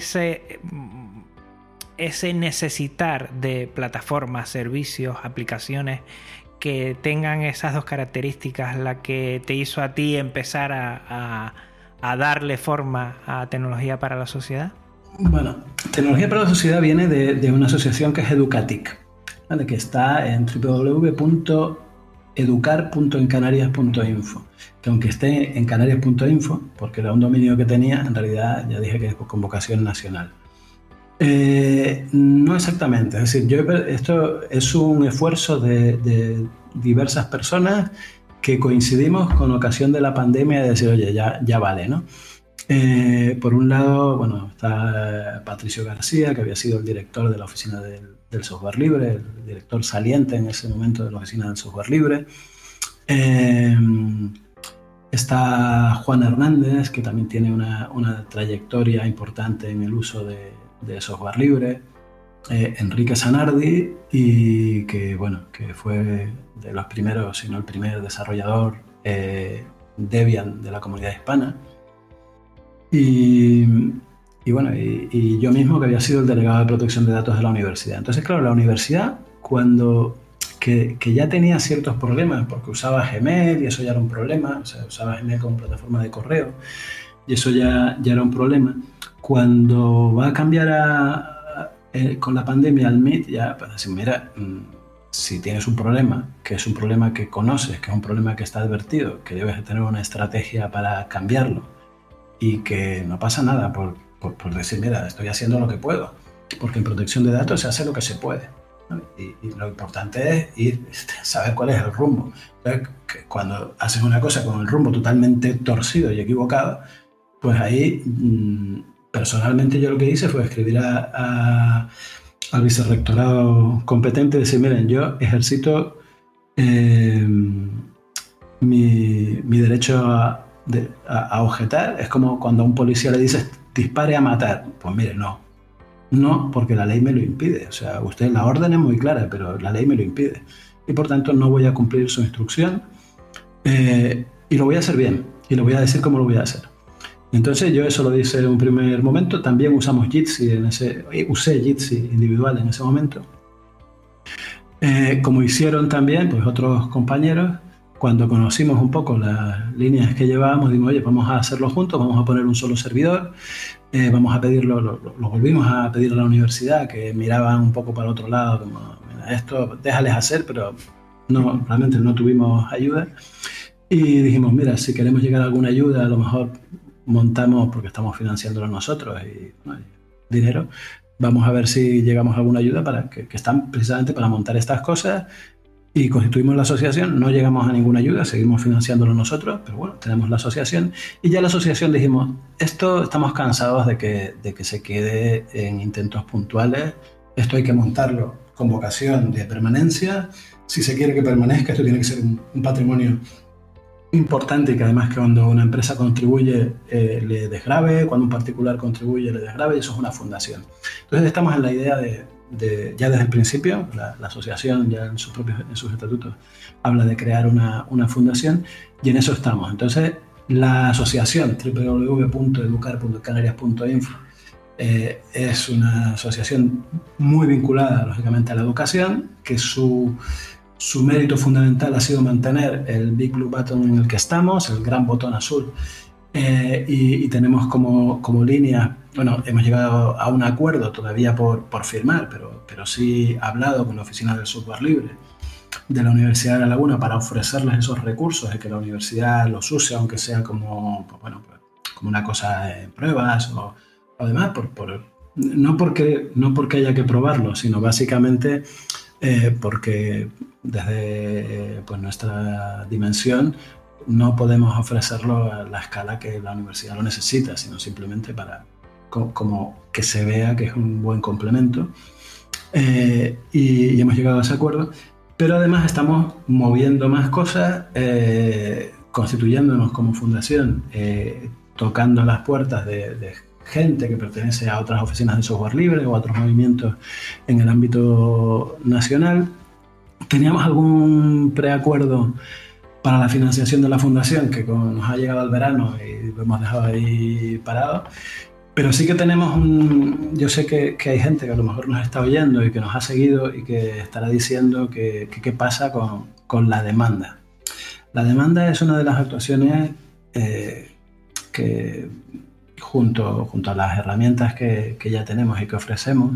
Speaker 3: ese necesitar de plataformas, servicios, aplicaciones que tengan esas dos características, la que te hizo a ti empezar a darle forma a tecnología para la sociedad.
Speaker 4: Bueno, tecnología para la sociedad viene de una asociación que es Educatic, ¿vale? Que está en www.educar.encanarias.info, que aunque esté en canarias.info, porque era un dominio que tenía, en realidad ya dije que es con vocación nacional. No exactamente, es decir, esto es un esfuerzo de diversas personas que coincidimos con ocasión de la pandemia, de decir, oye, ya vale, ¿no? Por un lado, bueno, está Patricio García, que había sido el director de la Oficina del Software Libre, el director saliente en ese momento de la Oficina del Software Libre. Está Juan Hernández, que también tiene una trayectoria importante en el uso de software libre, Enrique Zanardi, y que fue de los primeros, si no el primer desarrollador Debian de la comunidad hispana, y yo mismo, que había sido el delegado de protección de datos de la universidad. Entonces, claro, la universidad, que ya tenía ciertos problemas, porque usaba Gmail y eso ya era un problema, o sea, usaba Gmail como plataforma de correo y eso ya era un problema. Cuando va a cambiar con la pandemia al Meet, ya pues decir, mira, si tienes un problema, que es un problema que conoces, que es un problema que está advertido, que debes de tener una estrategia para cambiarlo y que no pasa nada por decir, mira, estoy haciendo lo que puedo, porque en protección de datos se hace lo que se puede, ¿no? Y lo importante es saber cuál es el rumbo. Entonces, cuando haces una cosa con el rumbo totalmente torcido y equivocado, pues ahí personalmente yo lo que hice fue escribir al vicerrectorado competente y decir, miren, yo ejercito mi derecho a objetar. Es como cuando a un policía le dices dispare a matar. Pues mire, no, porque la ley me lo impide. O sea, la orden es muy clara, pero la ley me lo impide. Y por tanto no voy a cumplir su instrucción, y lo voy a hacer bien, y le voy a decir cómo lo voy a hacer. Entonces yo eso lo hice en un primer momento. También usamos Jitsi usé Jitsi individual en ese momento. Como hicieron también pues otros compañeros, cuando conocimos un poco las líneas que llevábamos, dijimos, oye, vamos a hacerlo juntos, vamos a poner un solo servidor, vamos a pedirlo, lo volvimos a pedir a la universidad, que miraban un poco para el otro lado, como, mira, esto déjales hacer, pero realmente no tuvimos ayuda. Y dijimos, mira, si queremos llegar a alguna ayuda, a lo mejor montamos, porque estamos financiándolo nosotros y dinero, vamos a ver si llegamos a alguna ayuda para que están precisamente para montar estas cosas, y constituimos la asociación. No llegamos a ninguna ayuda, seguimos financiándolo nosotros, pero bueno, tenemos la asociación, y ya la asociación dijimos, estamos cansados de que se quede en intentos puntuales, esto hay que montarlo con vocación de permanencia. Si se quiere que permanezca, esto tiene que ser un patrimonio importante, y que además que cuando una empresa contribuye le desgrave, cuando un particular contribuye le desgrave, y eso es una fundación. Entonces estamos en la idea ya desde el principio, la asociación ya en sus estatutos habla de crear una fundación, y en eso estamos. Entonces la asociación www.educar.canarias.info es una asociación muy vinculada lógicamente a la educación, que su mérito fundamental ha sido mantener el Big Blue Button en el que estamos, el gran botón azul, y tenemos como línea, hemos llegado a un acuerdo todavía por firmar, pero sí hablado con la Oficina del Software Libre de la Universidad de La Laguna para ofrecerles esos recursos y que la universidad los use, aunque sea como una cosa en pruebas o demás, no porque haya que probarlo, sino básicamente porque desde nuestra dimensión no podemos ofrecerlo a la escala que la universidad lo necesita, sino simplemente para como que se vea que es un buen complemento, y hemos llegado a ese acuerdo. Pero además estamos moviendo más cosas, constituyéndonos como fundación, tocando las puertas de gente que pertenece a otras oficinas de software libre o a otros movimientos en el ámbito nacional. Teníamos algún preacuerdo para la financiación de la fundación que nos ha llegado al verano y lo hemos dejado ahí parado. Pero sí que tenemos yo sé que hay gente que a lo mejor nos está oyendo y que nos ha seguido y que estará diciendo qué pasa con la demanda. La demanda es una de las actuaciones que junto a las herramientas que ya tenemos y que ofrecemos,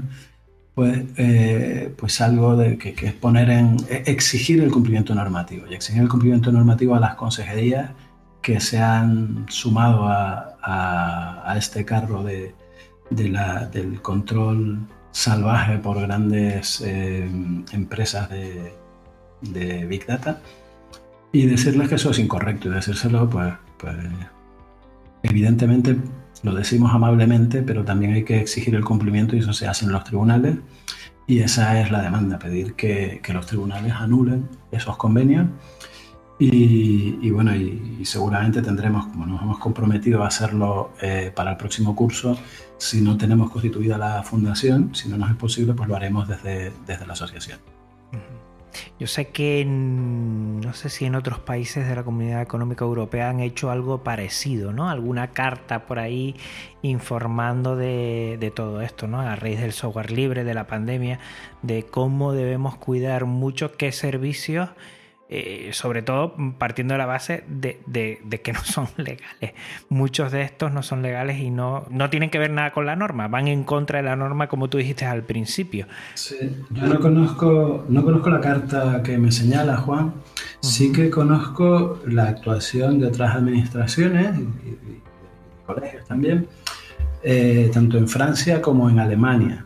Speaker 4: pues algo que es exigir el cumplimiento normativo, y exigir el cumplimiento normativo a las consejerías que se han sumado a este carro del control salvaje por grandes empresas de Big Data, y decirles que eso es incorrecto, y decírselo pues evidentemente lo decimos amablemente, pero también hay que exigir el cumplimiento, y eso se hace en los tribunales, y esa es la demanda, pedir que los tribunales anulen esos convenios Y bueno, y seguramente tendremos, como nos hemos comprometido a hacerlo para el próximo curso, si no tenemos constituida la fundación, si no nos es posible, pues lo haremos desde la asociación.
Speaker 3: Yo sé que no sé si en otros países de la Comunidad Económica Europea han hecho algo parecido, ¿no? Alguna carta por ahí informando de todo esto, ¿no? A raíz del software libre, de la pandemia, de cómo debemos cuidar mucho qué servicios, sobre todo partiendo de la base de que no son legales. Muchos de estos no son legales y no tienen que ver nada con la norma, van en contra de la norma, como tú dijiste al principio.
Speaker 4: Sí, yo no conozco la carta que me señala, Juan. Sí que conozco la actuación de otras administraciones y colegios también, tanto en Francia como en Alemania.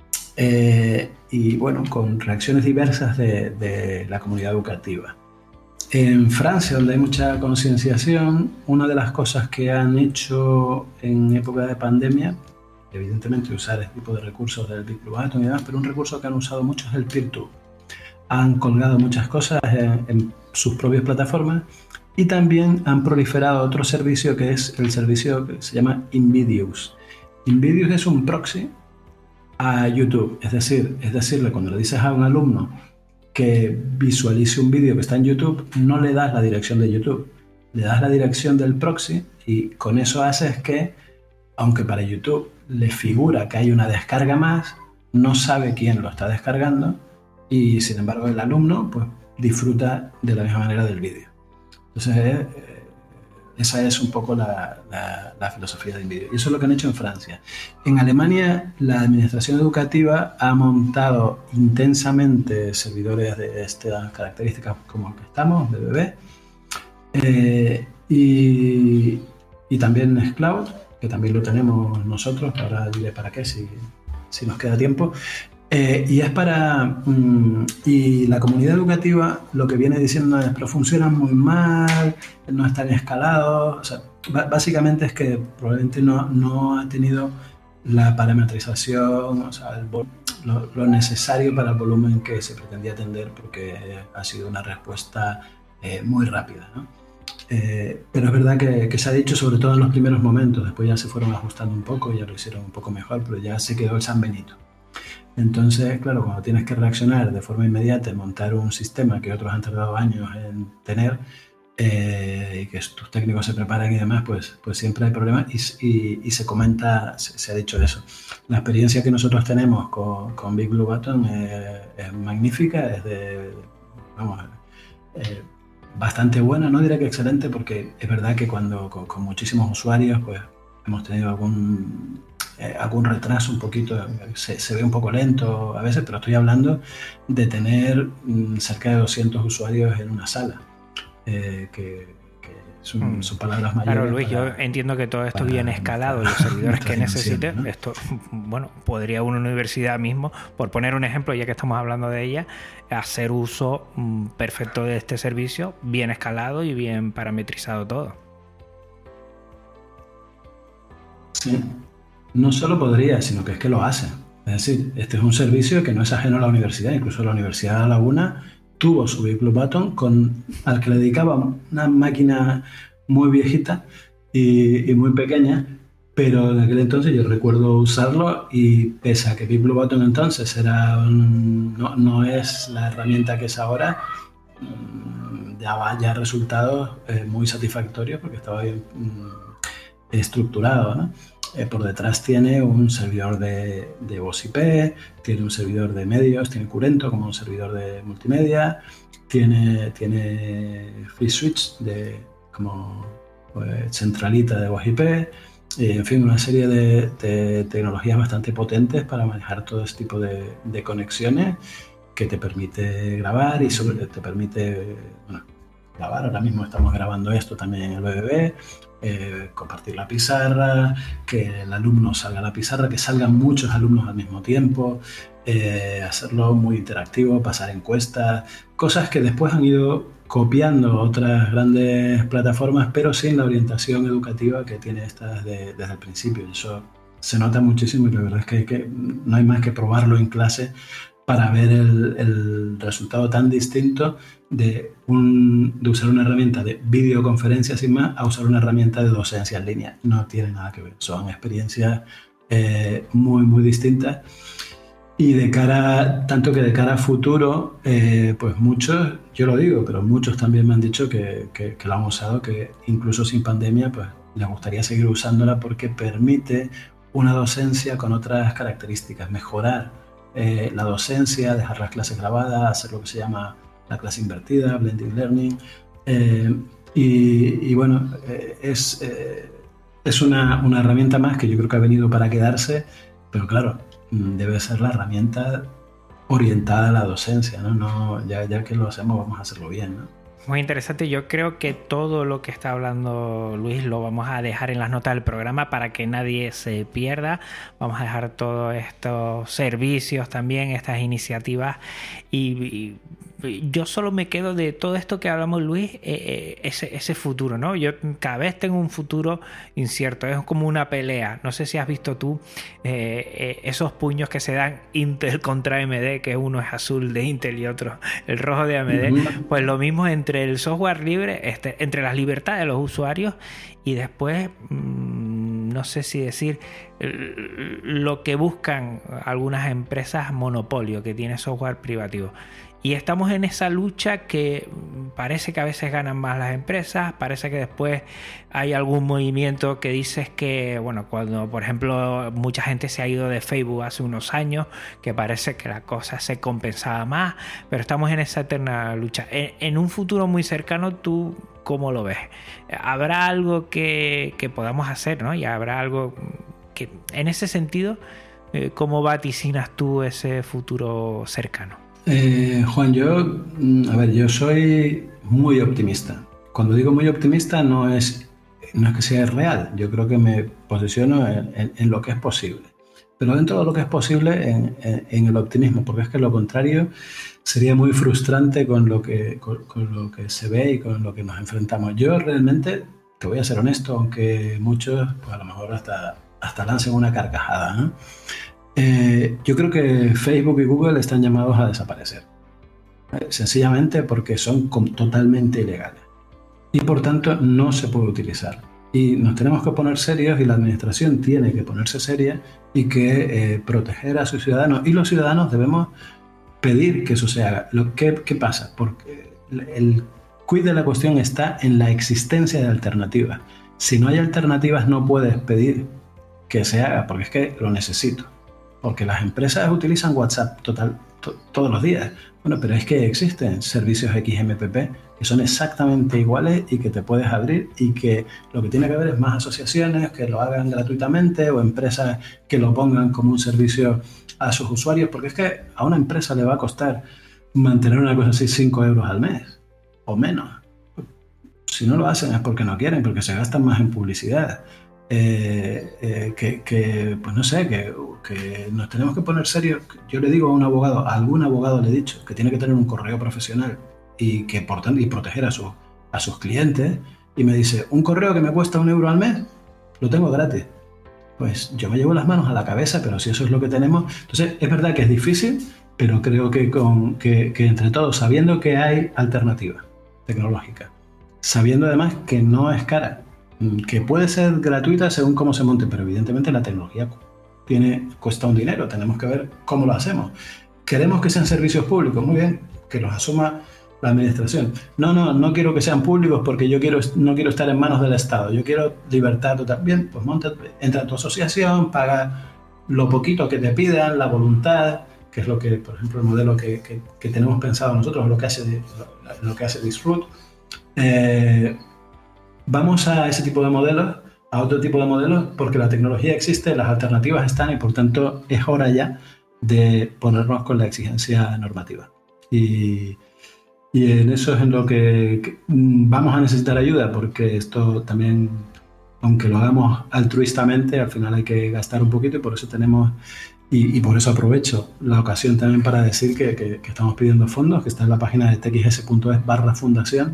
Speaker 4: Y bueno, con reacciones diversas de la comunidad educativa. En Francia, donde hay mucha concienciación, una de las cosas que han hecho en época de pandemia, evidentemente usar este tipo de recursos del Big Blue Button y demás, pero un recurso que han usado mucho es el Peer-to. Han colgado muchas cosas en sus propias plataformas y también han proliferado otro servicio que es el servicio que se llama Invidious. Invidious es un proxy a YouTube, es decirle, cuando le dices a un alumno que visualice un vídeo que está en YouTube, no le das la dirección de YouTube, le das la dirección del proxy y con eso haces que, aunque para YouTube le figura que hay una descarga más, no sabe quién lo está descargando y sin embargo el alumno pues disfruta de la misma manera del vídeo. Entonces esa es un poco la filosofía de Invidious. Y eso es lo que han hecho en Francia. En Alemania, la administración educativa ha montado intensamente servidores de estas características como el que estamos, BBB, y también Nextcloud, que también lo tenemos nosotros, ahora diré para qué si nos queda tiempo. Y es para... y la comunidad educativa lo que viene diciendo es, pero funcionan muy mal, no están escalados. O sea, básicamente es que probablemente no ha tenido la parametrización, o sea, lo necesario para el volumen que se pretendía atender, porque ha sido una respuesta muy rápida, ¿no? Pero es verdad que se ha dicho, sobre todo en los primeros momentos, después ya se fueron ajustando un poco, ya lo hicieron un poco mejor, pero ya se quedó el San Benito. Entonces, claro, cuando tienes que reaccionar de forma inmediata y montar un sistema que otros han tardado años en tener y que tus técnicos se preparan y demás, pues siempre hay problemas y se comenta, se ha dicho eso. La experiencia que nosotros tenemos con Big Blue Button es magnífica, es bastante buena, no diré que excelente, porque es verdad que cuando con muchísimos usuarios pues hemos tenido algún retraso un poquito, se ve un poco lento a veces, pero estoy hablando de tener cerca de 200 usuarios en una sala, que son palabras mayores.
Speaker 3: Claro, Luis, yo entiendo que todo esto viene escalado, los servidores que necesite, ¿no? Esto, bueno, podría una universidad mismo, por poner un ejemplo, ya que estamos hablando de ella, hacer uso perfecto de este servicio, bien escalado y bien parametrizado todo.
Speaker 4: Sí. No solo podría, sino que es que lo hace. Es decir, este es un servicio que no es ajeno a la universidad. Incluso la Universidad de Laguna tuvo su Big Blue Button al que le dedicaba una máquina muy viejita y muy pequeña, pero en aquel entonces yo recuerdo usarlo y pese a que Big Blue Button entonces no es la herramienta que es ahora, daba ya resultados muy satisfactorios porque estaba bien estructurado, ¿no? Por detrás tiene un servidor de voz IP, tiene un servidor de medios, tiene Curento como un servidor de multimedia, tiene FreeSwitch como centralita de voz IP, en fin, una serie de tecnologías bastante potentes para manejar todo este tipo de conexiones que te permite grabar y te permite grabar. Ahora mismo estamos grabando esto también en el BBB. Compartir la pizarra, que el alumno salga a la pizarra, que salgan muchos alumnos al mismo tiempo, hacerlo muy interactivo, pasar encuestas, cosas que después han ido copiando otras grandes plataformas, pero sin la orientación educativa que tiene esta desde el principio. Y eso se nota muchísimo y la verdad es que no hay más que probarlo en clase para ver el resultado tan distinto de usar una herramienta de videoconferencia sin más a usar una herramienta de docencia en línea. No tiene nada que ver, son experiencias muy, muy distintas. Y tanto que de cara a futuro, pues muchos, yo lo digo, pero muchos también me han dicho que lo han usado, que incluso sin pandemia, pues les gustaría seguir usándola porque permite una docencia con otras características, mejorar la docencia, dejar las clases grabadas, hacer lo que se llama la clase invertida, blended learning, y bueno, es una herramienta más que yo creo que ha venido para quedarse, pero claro, debe ser la herramienta orientada a la docencia, ¿no? Ya que lo hacemos, vamos a hacerlo bien, ¿no?
Speaker 3: Muy interesante. Yo creo que todo lo que está hablando Luis lo vamos a dejar en las notas del programa para que nadie se pierda. Vamos a dejar todos estos servicios también, estas iniciativas, y yo solo me quedo de todo esto que hablamos, Luis, ese futuro, ¿no? Yo cada vez tengo un futuro incierto, es como una pelea. No sé si has visto tú esos puños que se dan Intel contra AMD, que uno es azul de Intel y otro el rojo de AMD. Pues lo mismo entre el software libre, entre las libertades de los usuarios y después, no sé si decir, lo que buscan algunas empresas monopolio, que tiene software privativo. Y estamos en esa lucha que parece que a veces ganan más las empresas, parece que después hay algún movimiento que dices que, bueno, cuando por ejemplo mucha gente se ha ido de Facebook hace unos años, que parece que la cosa se compensaba más, pero estamos en esa eterna lucha. En un futuro muy cercano, ¿tú cómo lo ves? ¿Habrá algo que podamos hacer, ¿no? Y habrá algo que, en ese sentido, ¿cómo vaticinas tú ese futuro cercano?
Speaker 4: Juan, yo soy muy optimista. Cuando digo muy optimista no es que sea real, yo creo que me posiciono en lo que es posible. Pero dentro de lo que es posible, en el optimismo, porque es que lo contrario sería muy frustrante con lo que se ve y con lo que nos enfrentamos. Yo realmente, te voy a ser honesto, aunque muchos pues a lo mejor hasta lancen una carcajada, ¿no? Yo creo que Facebook y Google están llamados a desaparecer, sencillamente porque son totalmente ilegales y por tanto no se puede utilizar. Y nos tenemos que poner serios, y la administración tiene que ponerse seria y que proteger a sus ciudadanos, y los ciudadanos debemos pedir que eso se haga. ¿Qué pasa? Porque el quid de la cuestión está en la existencia de alternativas. Si no hay alternativas no puedes pedir que se haga, porque es que lo necesito. Porque las empresas utilizan WhatsApp todos los días. Bueno, pero es que existen servicios XMPP que son exactamente iguales y que te puedes abrir, y que lo que tiene que haber es más asociaciones que lo hagan gratuitamente o empresas que lo pongan como un servicio a sus usuarios, porque es que a una empresa le va a costar mantener una cosa así 5 euros al mes o menos. Si no lo hacen es porque no quieren, porque se gastan más en publicidad. Pues no sé, que nos tenemos que poner serios. Yo le digo a algún abogado le he dicho que tiene que tener un correo profesional y proteger a sus clientes, y me dice, un correo que me cuesta 1 euro al mes, lo tengo gratis. Pues yo me llevo las manos a la cabeza, pero si eso es lo que tenemos. Entonces es verdad que es difícil, pero creo que entre todos, sabiendo que hay alternativas tecnológicas, sabiendo además que no es cara, que puede ser gratuita según cómo se monte, pero evidentemente la tecnología cuesta un dinero, tenemos que ver cómo lo hacemos. ¿Queremos que sean servicios públicos? Muy bien, que los asuma la administración. No quiero que sean públicos porque no quiero estar en manos del Estado, yo quiero libertad total. Bien, pues entra a tu asociación, paga lo poquito que te pidan, la voluntad, que es lo que, por ejemplo, el modelo que tenemos pensado nosotros, lo que hace Disfrut. Vamos a ese tipo de modelos, a otro tipo de modelos, porque la tecnología existe, las alternativas están, y por tanto es hora ya de ponernos con la exigencia normativa. Y en eso es en lo que vamos a necesitar ayuda, porque esto también, aunque lo hagamos altruistamente, al final hay que gastar un poquito, y por eso tenemos, y por eso aprovecho la ocasión también para decir que estamos pidiendo fondos, que está en la página de txs.es/fundación.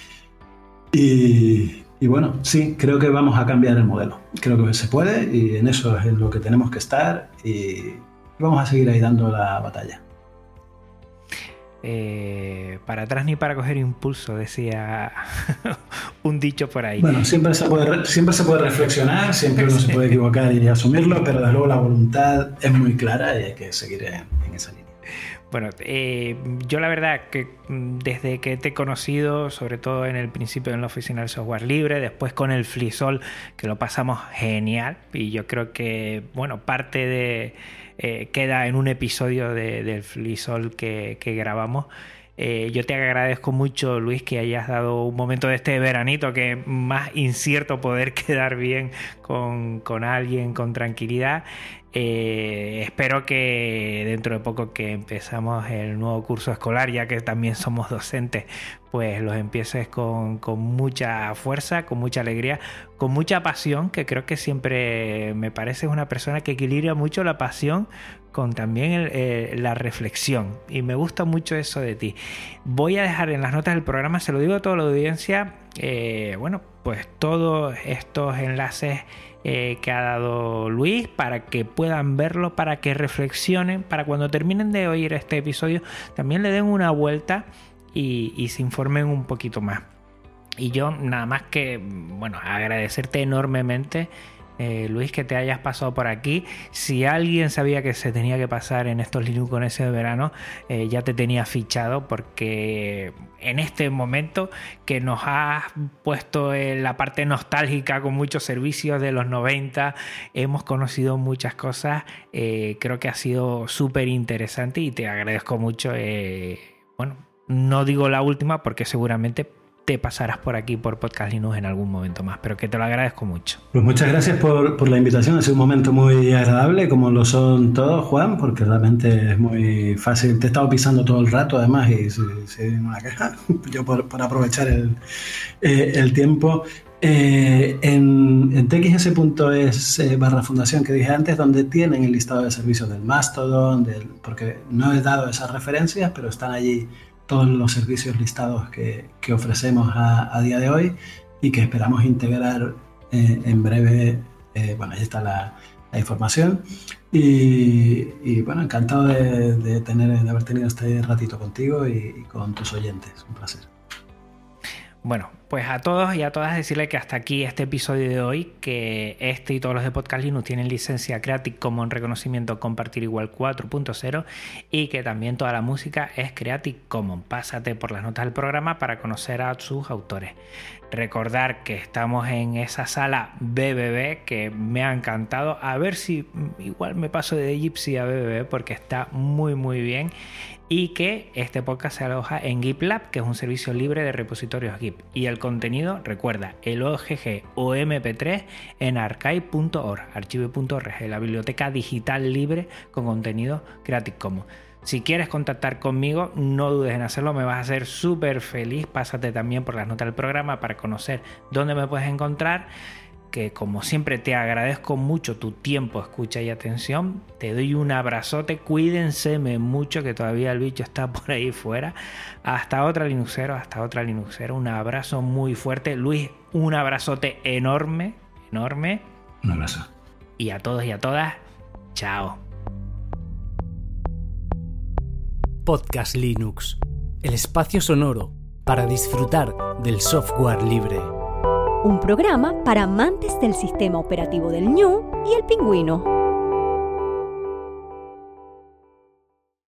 Speaker 4: Y bueno, sí, creo que vamos a cambiar el modelo. Creo que se puede, y en eso es en lo que tenemos que estar, y vamos a seguir ahí dando la batalla.
Speaker 3: para atrás ni para coger impulso, decía un dicho por ahí.
Speaker 4: Bueno, siempre se puede reflexionar, siempre uno se puede equivocar y asumirlo, pero desde luego la voluntad es muy clara y hay que seguir en esa línea.
Speaker 3: Bueno, yo la verdad que desde que te he conocido, sobre todo en el principio en la oficina del software libre, después con el FliSol, que lo pasamos genial, y yo creo que, bueno, parte de queda en un episodio del FliSol que grabamos. Yo te agradezco mucho, Luis, que hayas dado un momento de este veranito, que es más incierto poder quedar bien con alguien con tranquilidad. Espero que dentro de poco que empezamos el nuevo curso escolar, ya que también somos docentes, pues los empieces con mucha fuerza, con mucha alegría, con mucha pasión, que creo que siempre me pareces una persona que equilibra mucho la pasión con también la reflexión, y me gusta mucho eso de ti. Voy a dejar en las notas del programa, se lo digo a toda la audiencia, bueno, pues todos estos enlaces que ha dado Luis, para que puedan verlo, para que reflexionen, para cuando terminen de oír este episodio también le den una vuelta y se informen un poquito más. Y yo nada más que, bueno, agradecerte enormemente, Luis, que te hayas pasado por aquí. Si alguien sabía que se tenía que pasar en estos Linux con ese verano, ya te tenía fichado, porque en este momento que nos has puesto en la parte nostálgica con muchos servicios de los 90, hemos conocido muchas cosas, creo que ha sido súper interesante y te agradezco mucho. Bueno, no digo la última porque seguramente te pasarás por aquí por Podcast Linux en algún momento más, pero que te lo agradezco mucho.
Speaker 4: Pues muchas gracias por la invitación, ha sido un momento muy agradable, como lo son todos, Juan, porque realmente es muy fácil. Te he estado pisando todo el rato además y si hay una queja, yo por aprovechar el tiempo. En txs.es/fundación que dije antes, donde tienen el listado de servicios del Mastodon, porque no he dado esas referencias, pero están allí todos los servicios listados que ofrecemos a día de hoy y que esperamos integrar en breve. Bueno, ahí está la información y bueno, encantado de haber tenido este ratito contigo y con tus oyentes. Un placer.
Speaker 3: Bueno, pues a todos y a todas decirle que hasta aquí este episodio de hoy, que este y todos los de Podcast Linux tienen licencia Creative Commons reconocimiento compartir igual 4.0 y que también toda la música es Creative Commons. Pásate por las notas del programa para conocer a sus autores. Recordar que estamos en esa sala BBB que me ha encantado. A ver si igual me paso de Gypsy a BBB porque está muy muy bien. Y que este podcast se aloja en GitLab, que es un servicio libre de repositorios Git. Y el contenido, recuerda, el OGG o MP3 en archive.org, archive.org, la biblioteca digital libre con contenido Creative Commons. Si quieres contactar conmigo, no dudes en hacerlo, me vas a hacer súper feliz. Pásate también por las notas del programa para conocer dónde me puedes encontrar. Que como siempre te agradezco mucho tu tiempo, escucha y atención. Te doy un abrazote, cuídense mucho que todavía el bicho está por ahí fuera. Hasta otra Linuxero, un abrazo muy fuerte. Luis, un abrazote enorme. Un
Speaker 4: abrazo.
Speaker 3: Y a todos y a todas, chao.
Speaker 5: Podcast Linux, el espacio sonoro para disfrutar del software libre.
Speaker 6: Un programa para amantes del sistema operativo del Ñu y el Pingüino.